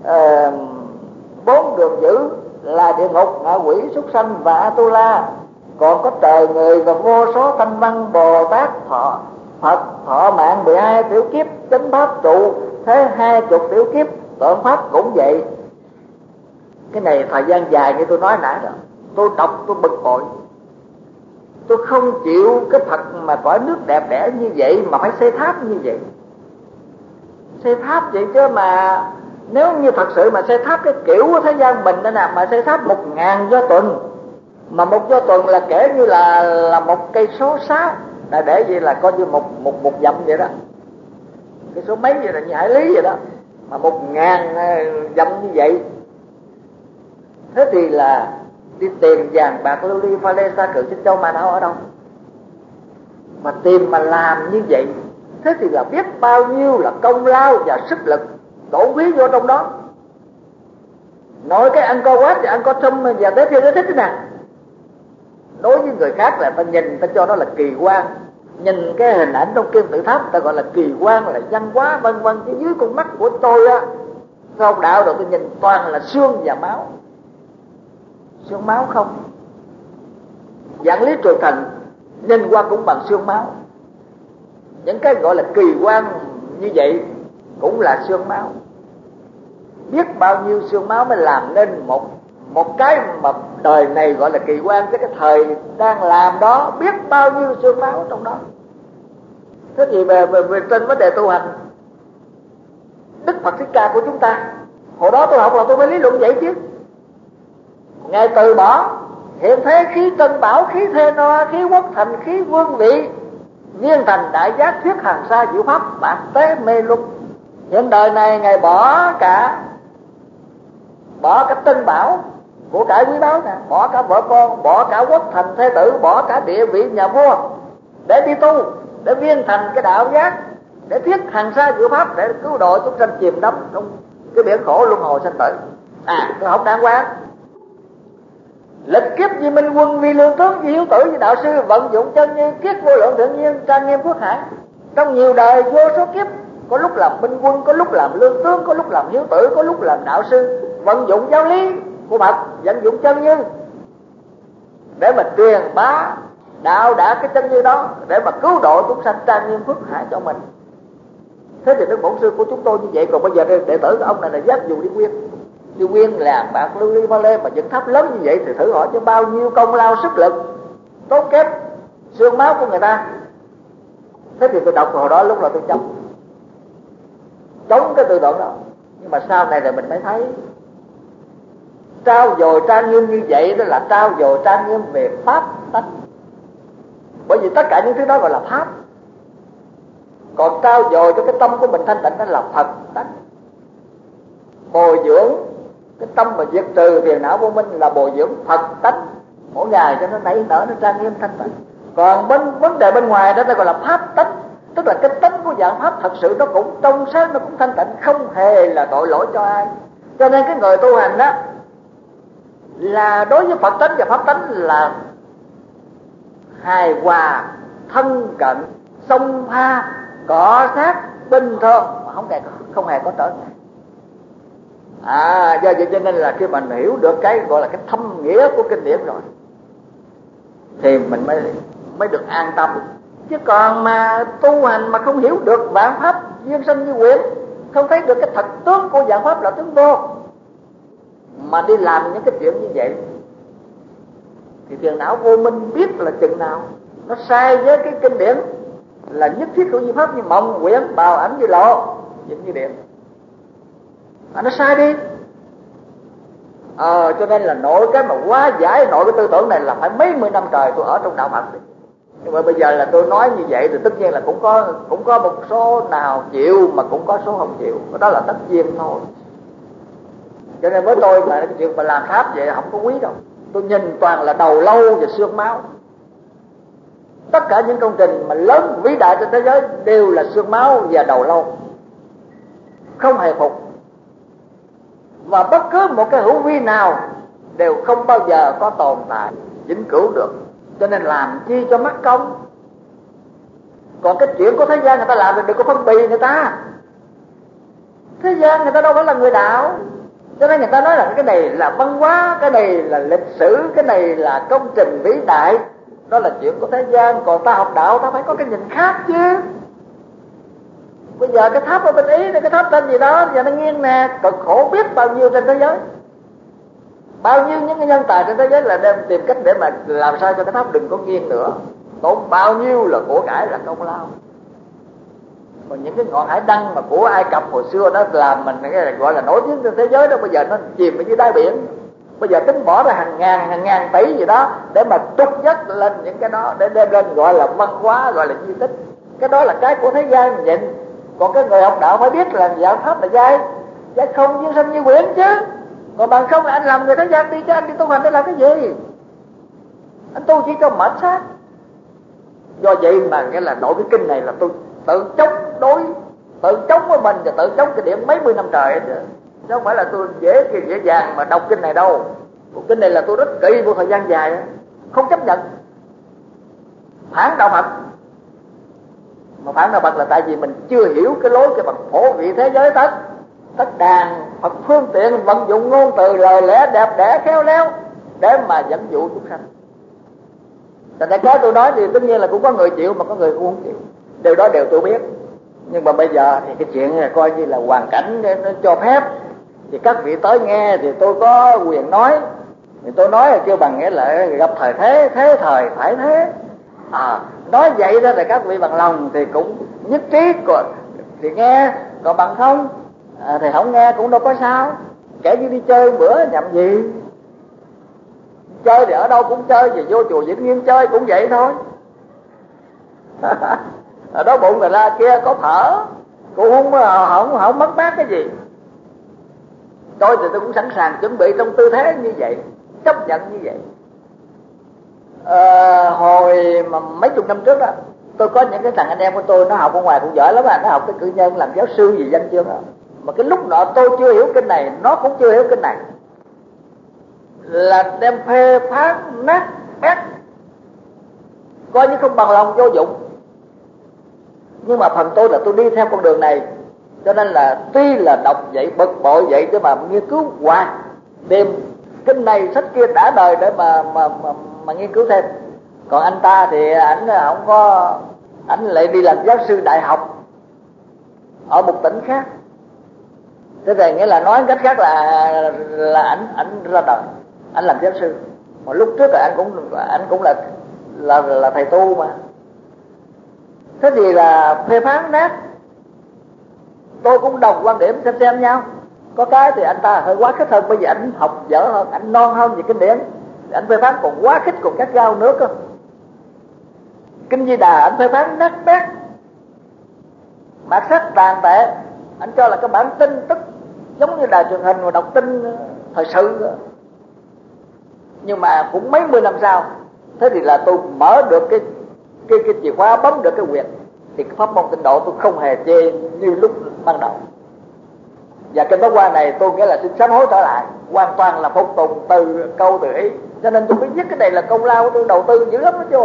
4 đường dữ là địa ngục, ngạ quỷ, súc sanh và Atula. Còn có trời người và vô số thanh văn Bồ Tát Phật thọ mạng 12 tiểu kiếp chánh pháp trụ thế 20 tiểu kiếp tượng pháp cũng vậy. Cái này thời gian dài như tôi nói nãy rồi, tôi đọc tôi bực bội. Tôi không chịu cái Phật mà cõi nước đẹp đẽ như vậy mà phải xây tháp như vậy. Xây tháp vậy chứ mà nếu như thật sự mà xây tháp cái kiểu của thế gian mình đó nè, mà xây tháp 1.000 do tuần, mà một do tuần là kể như là một cây số xá, là để gì là coi như một dặm vậy đó, cái số mấy vậy là như hải lý vậy đó, mà 1.000 dặm như vậy. Thế thì là đi tìm vàng bạc lưu ly pha lê sa cự Thích Châu Mai Não ở đâu mà tìm mà làm như vậy? Thế thì là biết bao nhiêu là công lao và sức lực đổ phí vô trong đó. Nói cái ăn co quát thì ăn co trâm và tới kia nó thích thế nào. Đối với người khác là ta nhìn ta cho nó là kỳ quan, nhìn cái hình ảnh trong kim tự tháp ta gọi là kỳ quan, là văn hóa vân vân. Chứ dưới con mắt của tôi á, không đạo rồi tôi nhìn toàn là xương và máu, xương máu không. Dạng lý trường thành nhìn qua cũng bằng xương máu. Những cái gọi là kỳ quan như vậy cũng là xương máu. Biết bao nhiêu xương máu mới làm nên một cái mà đời này gọi là kỳ quan. Cái thời đang làm đó biết bao nhiêu xương máu trong đó. Thế thì về trên vấn đề tu hành, Đức Phật Thích Ca của chúng ta, hồi đó tôi học là tôi mới lý luận vậy chứ. Ngài từ bỏ hiện thế khí tân bảo, khí thê no, khí quốc thành, khí vương vị, viên thành đại giác, thuyết hàng xa diệu pháp, bạc tế mê luân. Hiện đời này Ngài bỏ cả tân bảo của cải quý báu nè, bỏ cả vợ con, bỏ cả quốc thành thế tử, bỏ cả địa vị nhà vua để đi tu, để viên thành cái đạo giác, để thuyết hàng xa diệu pháp, để cứu độ chúng sanh chìm đắm trong cái biển khổ luân hồi sanh tử. Tôi không đáng quá. Lịch kiếp vì minh quân, vì lương tướng, vì hiếu tử, vì đạo sư, vận dụng chân như kiết vô lượng tự nhiên, trang nghiêm phước hải. Trong nhiều đời vô số kiếp, có lúc làm minh quân, có lúc làm lương tướng, có lúc làm hiếu tử, có lúc làm đạo sư, vận dụng giáo lý của Phật, vận dụng chân như để mà truyền bá đạo đã cái chân như đó, để mà cứu độ chúng sanh, trang nghiêm phước hải cho mình. Thế thì Đức Bổn Sư của chúng tôi như vậy. Còn bây giờ đệ tử của ông này là giác dù đi nguyên làng bạc lưu ly pha lê mà dựng tháp lớn như vậy, thì thử hỏi cho bao nhiêu công lao sức lực tốn kém xương máu của người ta. Thế thì tôi đọc hồi đó lúc là tôi chống cái tư tưởng đó. Nhưng mà sau này rồi mình mới thấy trao dồi trang nghiêm như vậy đó là trao dồi trang nghiêm về pháp tánh. Bởi vì tất cả những thứ đó gọi là pháp. Còn trao dồi cho cái tâm của mình thanh tịnh đó là Phật tánh. Bồi dưỡng cái tâm mà diệt trừ phiền não vô minh là bồi dưỡng Phật tánh, mỗi ngày cho nó nảy nở, nó trang nghiêm thanh tịnh. Còn vấn đề bên ngoài đó ta gọi là pháp tánh, tức là cái tánh của dạng pháp thật sự nó cũng trong sáng, nó cũng thanh tịnh, không hề là tội lỗi cho ai. Cho nên cái người tu hành đó là đối với Phật tánh và pháp tánh là hài hòa, thân cận, xông pha, cọ sát, bình thường, không hề có trở ngại. Do vậy cho nên là khi mình hiểu được cái gọi là cái thâm nghĩa của kinh điển rồi thì mình mới được an tâm. Chứ còn mà tu hành mà không hiểu được vạn pháp duyên sanh như quyển, không thấy được cái thật tướng của dạng pháp là tướng vô, mà đi làm những cái chuyện như vậy thì phiền não vô minh biết là chừng nào nó sai với cái kinh điển là nhất thiết của di pháp như mộng quyển bào ảnh như lộ những như điện, nó sai đi. Cho nên là nội cái mà quá giải nội cái tư tưởng này là phải mấy mươi năm trời tôi ở trong đạo Phật. Nhưng mà bây giờ là tôi nói như vậy thì tất nhiên là cũng có một số nào chịu mà cũng có số không chịu, đó là tất nhiên thôi. Cho nên với tôi mà cái chuyện mà làm pháp vậy không có quý đâu. Tôi nhìn toàn là đầu lâu và xương máu. Tất cả những công trình mà lớn vĩ đại trên thế giới đều là xương máu và đầu lâu, không hề phục. Và bất cứ một cái hữu vi nào đều không bao giờ có tồn tại vĩnh cửu được. Cho nên làm chi cho mắc công. Còn cái chuyện của thế gian người ta làm thì đừng có phân bì người ta. Thế gian người ta đâu phải là người đạo, cho nên người ta nói là cái này là văn hóa, cái này là lịch sử, cái này là công trình vĩ đại. Đó là chuyện của thế gian. Còn ta học đạo ta phải có cái nhìn khác chứ. Bây giờ cái tháp ở bên Ý này, cái tháp tên gì đó giờ nó nghiêng nè, cực khổ biết bao nhiêu trên thế giới. Bao nhiêu những cái nhân tài trên thế giới là đem tìm cách để mà làm sao cho cái tháp đừng có nghiêng nữa. Tốn bao nhiêu là của cải là công lao. Còn những cái ngọn hải đăng mà của Ai Cập hồi xưa đó làm mình cái gọi là nổi tiếng trên thế giới đó, bây giờ nó chìm ở dưới đáy biển. Bây giờ tính bỏ ra hàng ngàn tỷ gì đó để mà trục nhất lên những cái đó để đem lên gọi là văn hóa, gọi là di tích. Cái đó là cái của thế gian nhìn. Còn cái người học đạo phải biết là giáo pháp là dạy không như sanh như quyển chứ. Còn bằng không là anh làm người thế gian đi, chứ anh đi tu hành để làm cái gì? Anh tu chỉ cho mệt xác. Do vậy mà nghĩa là nội cái kinh này là tôi tự chống với mình và tự chống cái điểm mấy mươi năm trời chứ không phải là tôi dễ dàng mà đọc kinh này đâu. Kinh này là tôi rất kỹ một thời gian dài, không chấp nhận phản đạo Phật. Mà phản đạo Phật là tại vì mình chưa hiểu cái lối cái bằng phổ vị thế giới tất đàn Phật phương tiện vận dụng ngôn từ lời lẽ đẹp đẽ khéo léo để mà dẫn dụ chúng sanh. Thành ra cái tôi nói thì tất nhiên là cũng có người chịu mà có người cũng không chịu. Điều đó đều tôi biết. Nhưng mà bây giờ thì cái chuyện này coi như là hoàn cảnh nó cho phép, thì các vị tới nghe thì tôi có quyền nói. Thì tôi nói là kêu bằng nghĩa là gặp thời thế thời phải thế. Nói vậy đó là các vị bằng lòng thì cũng nhất trí, còn thì nghe, còn bằng không thì không nghe cũng đâu có sao. Kể như đi chơi bữa nhậm gì, chơi thì ở đâu cũng chơi, thì vô chùa Vĩnh Nghiêm chơi cũng vậy thôi. Ở đó bụng người ra kia có thở cũng không mất mát cái gì. Tôi thì tôi cũng sẵn sàng chuẩn bị trong tư thế như vậy, chấp nhận như vậy. Hồi mà mấy chục năm trước đó, tôi có những cái thằng anh em của tôi nó học ở ngoài cũng giỏi lắm, nó học cái cử nhân làm giáo sư gì danh chương đó. Mà cái lúc nọ tôi chưa hiểu kinh này, nó cũng chưa hiểu kinh này, là đem phê phán nát ép, coi như không bằng lòng vô dụng. Nhưng mà phần tôi là tôi đi theo con đường này, cho nên là tuy là đọc vậy bực bội vậy chứ mà nghiên cứu hoài, tìm kinh này sách kia đã đời để mà nghiên cứu thêm. Còn anh ta thì ảnh không có, ảnh lại đi làm giáo sư đại học ở một tỉnh khác. Thế thì nghĩa là nói cách khác là ảnh ra đời, ảnh làm giáo sư. Mà lúc trước là anh cũng là thầy tu mà. Thế thì là phê phán nát. Tôi cũng đồng quan điểm xem nhau. Có cái thì anh ta hơi quá khích hơn, bây giờ anh học dở hơn, anh non hơn về kinh điển. Anh phê phán còn quá khích, còn cắt gao nước cơ. Kinh Di Đà anh phê phán nát bét, mạt sắc tàn tệ. Anh cho là cái bản tin tức giống như đài truyền hình mà đọc tin thời sự. Nhưng mà cũng mấy mươi năm sau, thế thì là tôi mở được cái chìa khóa, bấm được cái quyệt, thì cái pháp môn tịnh độ tôi không hề chê như lúc ban đầu. Và cái bát quan này tôi nghĩa là xin sám hối trở lại, hoàn toàn là phục tùng từ câu từ ý. Cho nên tôi mới viết cái này là công lao của tôi, đầu tư dữ lắm đó chứ.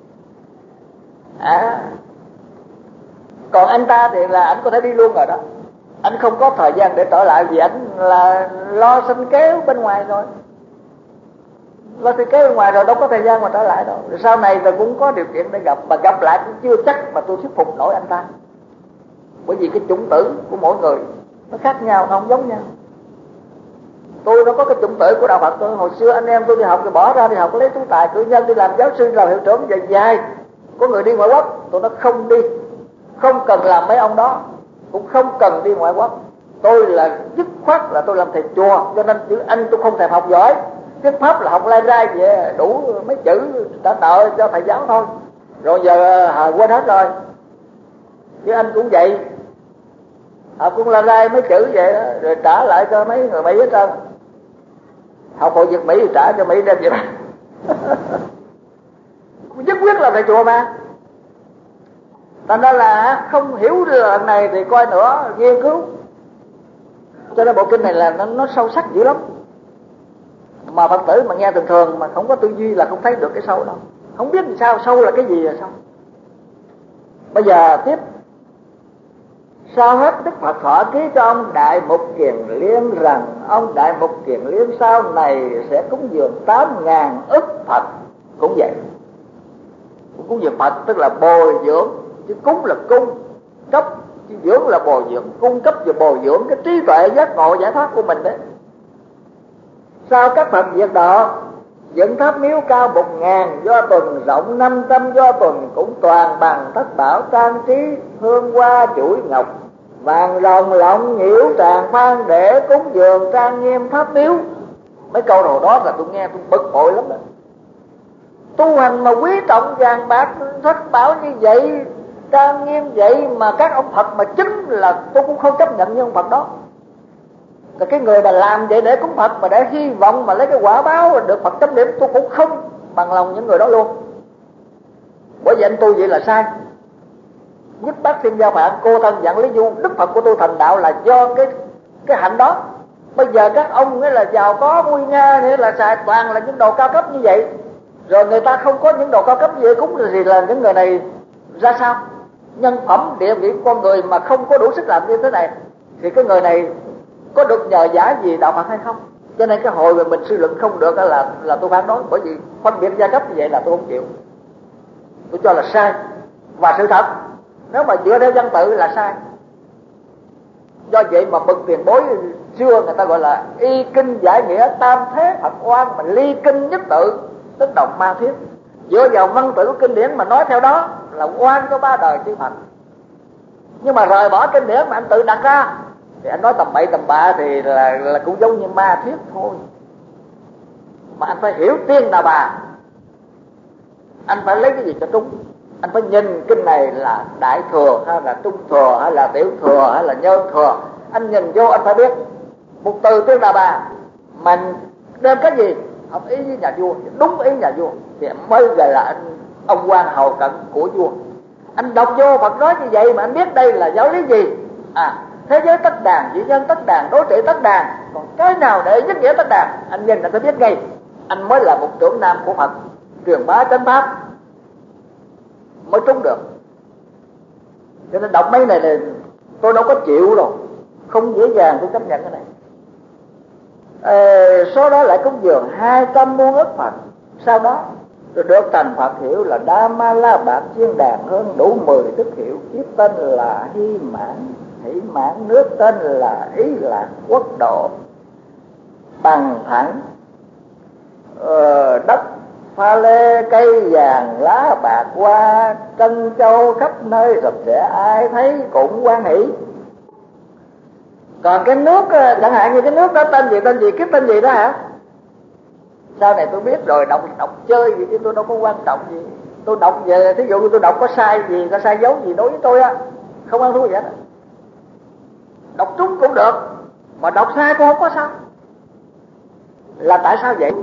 Còn anh ta thì là anh có thể đi luôn rồi đó. Anh không có thời gian để trở lại vì anh là lo sinh kế bên ngoài rồi. Lo sinh kế bên ngoài rồi đâu có thời gian mà trở lại đâu. Rồi sau này rồi cũng có điều kiện để gặp, mà gặp lại cũng chưa chắc mà tôi thuyết phục nổi anh ta. Bởi vì cái chủng tử của mỗi người nó khác nhau, nó không giống nhau. Tôi nó có cái chủng tử của đạo Phật. Tôi hồi xưa anh em tôi đi học thì bỏ ra đi học lấy tú tài cử nhân, đi làm giáo sư, làm hiệu trưởng dài. Có người đi ngoại quốc, tôi nó không đi, không cần làm mấy ông đó, cũng không cần đi ngoại quốc. Tôi là dứt khoát là tôi làm thầy chùa, cho nên chữ Anh tôi không thèm học giỏi. Cái pháp là học lai rai về đủ mấy chữ đã nợ cho thầy giáo thôi. Rồi giờ quên hết rồi. Chứ Anh cũng vậy, học cũng lai rai mấy chữ vậy đó, rồi trả lại cho mấy người Mỹ hết trơn. Học hội Việt Mỹ thì trả cho Mỹ đem về đó. Nhất quyết là thầy chùa mà. Thành ra là không hiểu lần này thì coi nữa, nghiên cứu. Cho nên bộ kinh này là nó sâu sắc dữ lắm. Mà Phật tử mà nghe thường thường mà không có tư duy là không thấy được cái sâu đâu. Không biết làm sao, sâu là cái gì là sao. Bây giờ tiếp. Sau hết Đức Phật thọ ký cho ông Đại Mục Kiền Liên rằng ông Đại Mục Kiền Liên sau này sẽ cúng dường 8.000 ức Phật. Cũng vậy. Cúng dường Phật tức là bồi dưỡng, chứ cúng là cung cấp, chứ dưỡng là bồi dưỡng, cung cấp và bồi dưỡng cái trí tuệ giác ngộ giải thoát của mình đấy. Sau các Phật diệt độ, dựng tháp miếu cao 1.000 do tuần, rộng 500 do tuần, cũng toàn bằng thất bảo trang trí, hương hoa chuỗi ngọc, vàng rồng lộng nhiễu tràng phan để cúng dường trang nghiêm tháp miếu. Mấy câu đầu đó là tôi nghe tôi bực bội lắm đó. Tu hành mà quý trọng vàng bạc thất bảo như vậy, trang nghiêm vậy mà các ông Phật mà chính là tôi cũng không chấp nhận như ông Phật đó. Còn cái người mà làm vậy để cúng Phật mà để hy vọng mà lấy cái quả báo được Phật chấm điểm, tôi cũng không bằng lòng những người đó luôn. Bởi vì anh tu vậy là sai. Nhất bác Thiên Gia Phạn, cô thân dạng Lý Du, Đức Phật của tôi thành đạo là do cái hạnh đó. Bây giờ các ông nghĩa là giàu có nguy nga, nghĩa là xài toàn là những đồ cao cấp như vậy. Rồi người ta không có những đồ cao cấp như vậy cúng thì là những người này ra sao? Nhân phẩm địa vị con người mà không có đủ sức làm như thế này thì cái người này có được nhờ giả gì đạo Phật hay không? Cho nên cái hồi mà mình suy luận không được là tôi phản đối. Bởi vì phân biệt giai cấp như vậy là tôi không chịu. Tôi cho là sai. Và sự thật, nếu mà dựa theo văn tự là sai. Do vậy mà bậc tiền bối xưa người ta gọi là y kinh giải nghĩa tam thế Phật oan, mà ly kinh nhất tự tức đồng ma thuyết. Dựa vào văn tự của kinh điển mà nói theo đó là oan có 3 đời chư Phật. Nhưng mà rời bỏ kinh điển mà anh tự đặt ra thì anh nói tầm bậy tầm bạ thì là cũng giống như ma thuyết thôi. Mà anh phải hiểu tiên Đà Bà, anh phải lấy cái gì cho đúng. Anh phải nhìn kinh này là đại thừa hay là trung thừa hay là tiểu thừa hay là nhân thừa. Anh nhìn vô anh phải biết một từ tiên Đà Bà mình đem cái gì hợp ý với nhà vua, đúng ý nhà vua thì mới gọi là anh ông quan hầu cận của vua. Anh đọc vô Phật nói như vậy mà anh biết đây là giáo lý gì. Thế giới tất đàn, dị nhân tất đàn, đối trị tất đàn, còn cái nào để nhất nghĩa tất đàn, anh nhìn là phải biết ngay. Anh mới là một trưởng nam của Phật, truyền bá chánh pháp mới trúng được. Cho nên đọc mấy này là tôi đâu có chịu đâu, không dễ dàng tôi chấp nhận cái này. Số đó lại cúng dường 200 muôn ức Phật. Sau đó rồi được thành Phật hiệu là Đa Ma La Bạc Chiên Đàn hơn đủ 10 tức hiệu. Kiếp tên là Hy Mãn, Hỷ Mãn, nước tên là Ý Lạc Quốc Độ, bằng thẳng đất pha lê, cây vàng lá bạc hoa, trân châu khắp nơi rực rỡ, ai thấy cũng hoan hỷ. Còn cái nước chẳng hạn như cái nước đó tên gì, kiếp tên gì đó hả? Sau này tôi biết rồi, đọc chơi gì chứ tôi đâu có quan trọng gì. Tôi đọc về, thí dụ như tôi đọc có sai gì, có sai dấu gì đối với tôi á, không ăn thua gì hết. Đọc trúng cũng được, mà đọc sai cũng không có sao. Là tại sao vậy?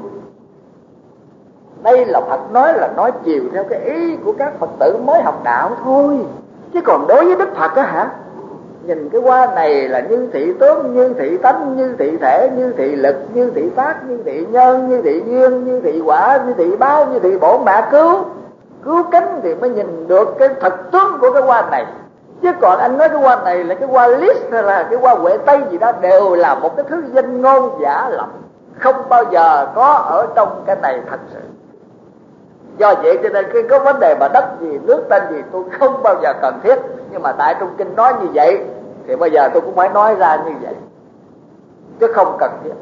Đây là Phật nói là nói chiều theo cái ý của các Phật tử mới học đạo thôi. Chứ còn đối với Đức Phật á hả? Nhìn cái hoa này là như thị tướng, như thị tánh, như thị thể, như thị lực, như thị pháp, như thị nhân, như thị duyên, như thị quả, như thị báo, như thị bổn mà cứu cánh thì mới nhìn được cái thật tướng của cái hoa này. Chứ còn anh nói cái hoa này là cái hoa list hay là cái hoa huệ tây gì đó đều là một cái thứ danh ngôn giả lắm, không bao giờ có ở trong cái này thật sự. Do vậy cho nên cái có vấn đề mà đất gì, nước tên gì tôi không bao giờ cần thiết. Nhưng mà tại trong kinh nói như vậy thì bây giờ tôi cũng phải nói ra như vậy, chứ không cần thiết.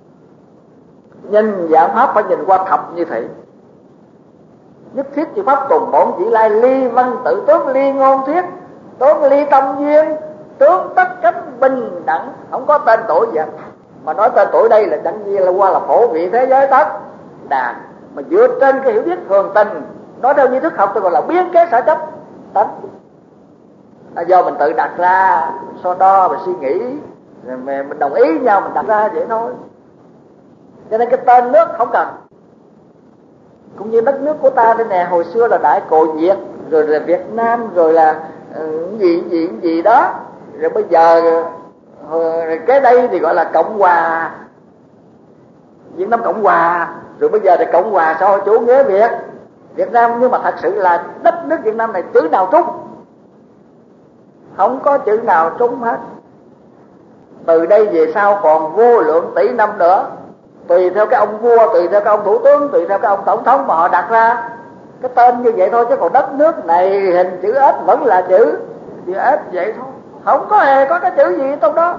Nhìn dạng pháp phải nhìn qua thập như thị. Nhất thiết chỉ pháp tùng bổn chỉ lai, ly văn tự tướng, ly ngôn thuyết, tướng ly tâm duyên, tướng tất cánh bình đẳng. Không có tên tuổi gì. Mà nói tên tuổi đây là chẳng như là qua là phổ vị thế giới tất đàn. Mà dựa trên cái hiểu biết thường tình, nói theo như thức học tôi gọi là biến kế sở chấp tánh. Do mình tự đặt ra, so đo và suy nghĩ, mình đồng ý nhau mình đặt ra vậy thôi. Cho nên cái tên nước không cần. Cũng như đất nước của ta đây nè, hồi xưa là Đại Cồ Việt, rồi là Việt Nam, rồi là gì đó, rồi bây giờ cái đây thì gọi là Cộng Hòa Việt Nam Cộng Hòa, rồi bây giờ thì Cộng Hòa xã hội chủ nghĩa Việt Nam. Nhưng mà thật sự là đất nước Việt Nam này chữ nào trúng? Không có chữ nào trúng hết. Từ đây về sau còn vô lượng tỷ năm nữa, tùy theo cái ông vua, tùy theo cái ông thủ tướng, tùy theo cái ông tổng thống mà họ đặt ra cái tên như vậy thôi. Chứ còn đất nước này hình chữ S vẫn là chữ S vậy thôi, không có hề có cái chữ gì trong đó.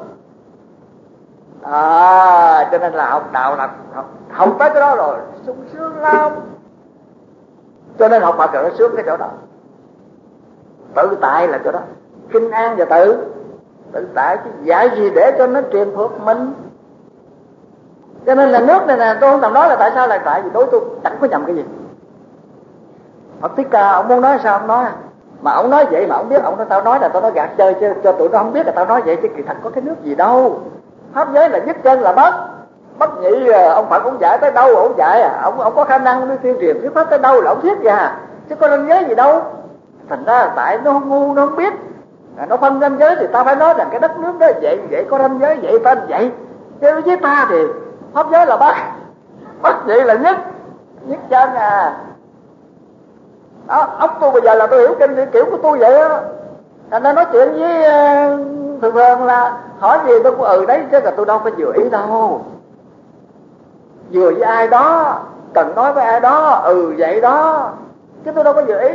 Cho nên là học đạo là học tới cái đó rồi sung sướng lắm. Cho nên học Phật là nó sướng cái chỗ đó. Tự tại là chỗ đó, kinh an và tự tại, chứ dạy gì để cho nó truyền thuộc mình. Cho nên là nước này nè, tôi không thèm nói là tại sao, là tại vì đối tôi chẳng có nhầm cái gì. Phật Thích Ca ông muốn nói sao ông nói, mà ông nói vậy mà ông biết, ông nói tao nói là tao nói gạt chơi chứ cho tụi nó không biết là tao nói vậy, chứ kỳ thật có cái nước gì đâu. Pháp giới là nhất chân là bất nhị. Ông Phật ông dạy tới đâu ông dạy ông có khả năng đi tuyên truyền thuyết pháp tới đâu là ông thuyết ra, chứ có ranh giới gì đâu. Thành ra là tại nó ngu, nó không biết, nó phân ranh giới thì ta phải nói rằng cái đất nước đó vậy có ranh giới vậy tên vậy. Chứ với ta thì pháp giới là bất nhị là nhất chân đó. Ốc tôi bây giờ là tôi hiểu kinh kiểu của tôi vậy á. Thành ra nói chuyện với thường là hỏi gì tôi cũng đấy, chứ là tôi đâu có vừa ý đâu. Vừa với ai đó, cần nói với ai đó vậy đó, chứ tôi đâu có vừa ý.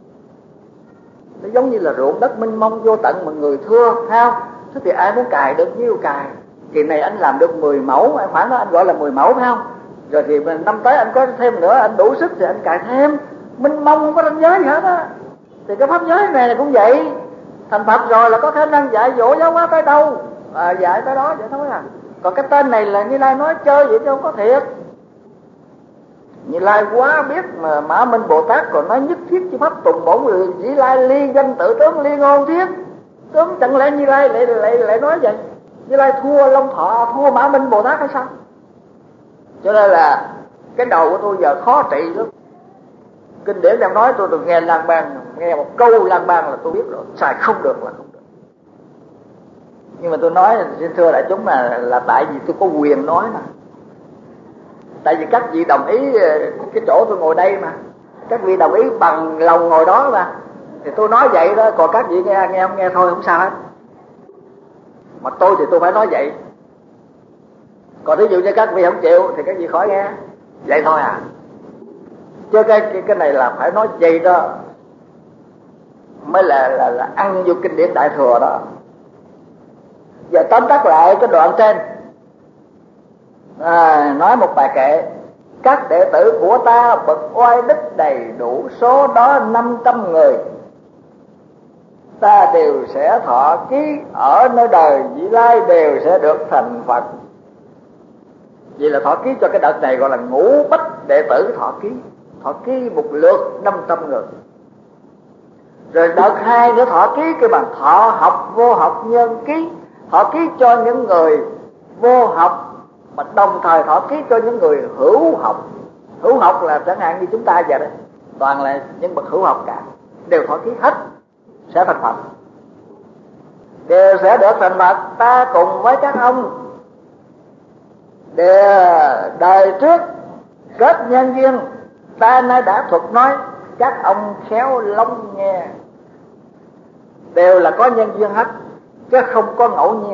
Nó giống như là ruộng đất mênh mông vô tận mà người thưa, thấy không? Thế thì ai muốn cài được nhiêu cài. Kỳ này anh làm được 10 mẫu, khoảng đó anh gọi là 10 mẫu, phải không? Rồi thì năm tới anh có thêm nữa, anh đủ sức thì anh cài thêm. Mênh mông không có ranh giới gì hết á. Thì cái pháp giới này cũng vậy. Thành Phật rồi là có khả năng dạy dỗ giáo hóa tới đâu dạy tới đó vậy thôi à. Còn cái tên này là Như Lai nói chơi vậy chứ không có thiệt. Như Lai quá biết mà Mã Minh Bồ Tát còn nói nhất thiết chi pháp tùng bổn Như Lai ly danh tự tướng, ly ngôn thuyết. Tướng chẳng lẽ Như Lai lại nói vậy? Như Lai thua Long Thọ, thua Mã Minh Bồ Tát hay sao? Cho nên là cái đầu của tôi giờ khó trị lắm. Kinh điển đang nói tôi nghe lang bang, nghe một câu lang bang là tôi biết rồi, xài không được là không được. Nhưng mà tôi nói xin thưa đại chúng là tại vì tôi có quyền nói mà. Tại vì các vị đồng ý cái chỗ tôi ngồi đây mà, các vị đồng ý bằng lòng ngồi đó mà, thì tôi nói vậy đó. Còn các vị nghe không nghe thôi không sao hết. Mà tôi thì tôi phải nói vậy. Còn ví dụ như các vị không chịu thì các vị khỏi nghe, vậy thôi à. Chứ cái này là phải nói vậy đó mới là ăn vô kinh điển Đại Thừa đó. Giờ tóm tắt lại cái đoạn trên, nói một bài kệ. Các đệ tử của ta bậc oai đức đầy đủ số đó 500 người, ta đều sẽ thọ ký ở nơi đời Vị Lai, đều sẽ được thành Phật. Vậy là thọ ký cho cái đợt này gọi là ngũ bách đệ tử thọ ký một lượt 500 người. Rồi đợt 2 nữa thọ ký cái bằng thọ học vô học nhân ký, thọ ký cho những người vô học mà đồng thời thọ ký cho những người hữu học. Hữu học là chẳng hạn như chúng ta vậy đấy, toàn là những bậc hữu học cả, đều thọ ký hết sẽ thành Phật, đều sẽ được thành Phật. Ta cùng với các ông đời trước kết nhân duyên, ta nay đã thuật nói, các ông khéo lắng nghe. Đều là có nhân duyên hết, chứ không có ngẫu nhiên.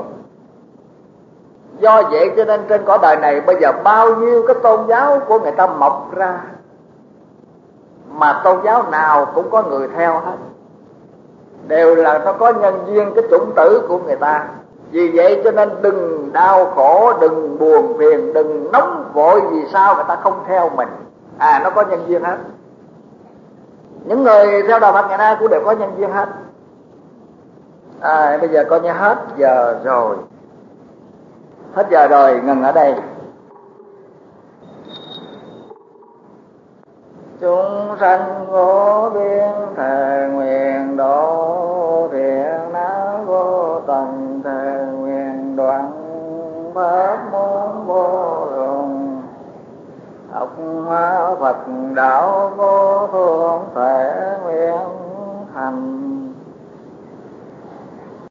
Do vậy cho nên trên cõi đời này bây giờ bao nhiêu cái tôn giáo của người ta mọc ra, mà tôn giáo nào cũng có người theo hết. đều là nó có nhân duyên cái chủng tử của người ta. Vì vậy cho nên đừng đau khổ, đừng buồn phiền, đừng nóng vội vì sao người ta không theo mình. Nó có nhân duyên hết. Những người theo đạo Phật ngày nay cũng đều có nhân duyên hết. Bây giờ coi như hết giờ rồi. Hết giờ rồi, ngừng ở đây. Chúng sanh vô biên thề nguyện độ, thiện não vô tận thề nguyện đoạn, pháp môn vô lượng, học hóa Phật đạo vô phương thể nguyện hành.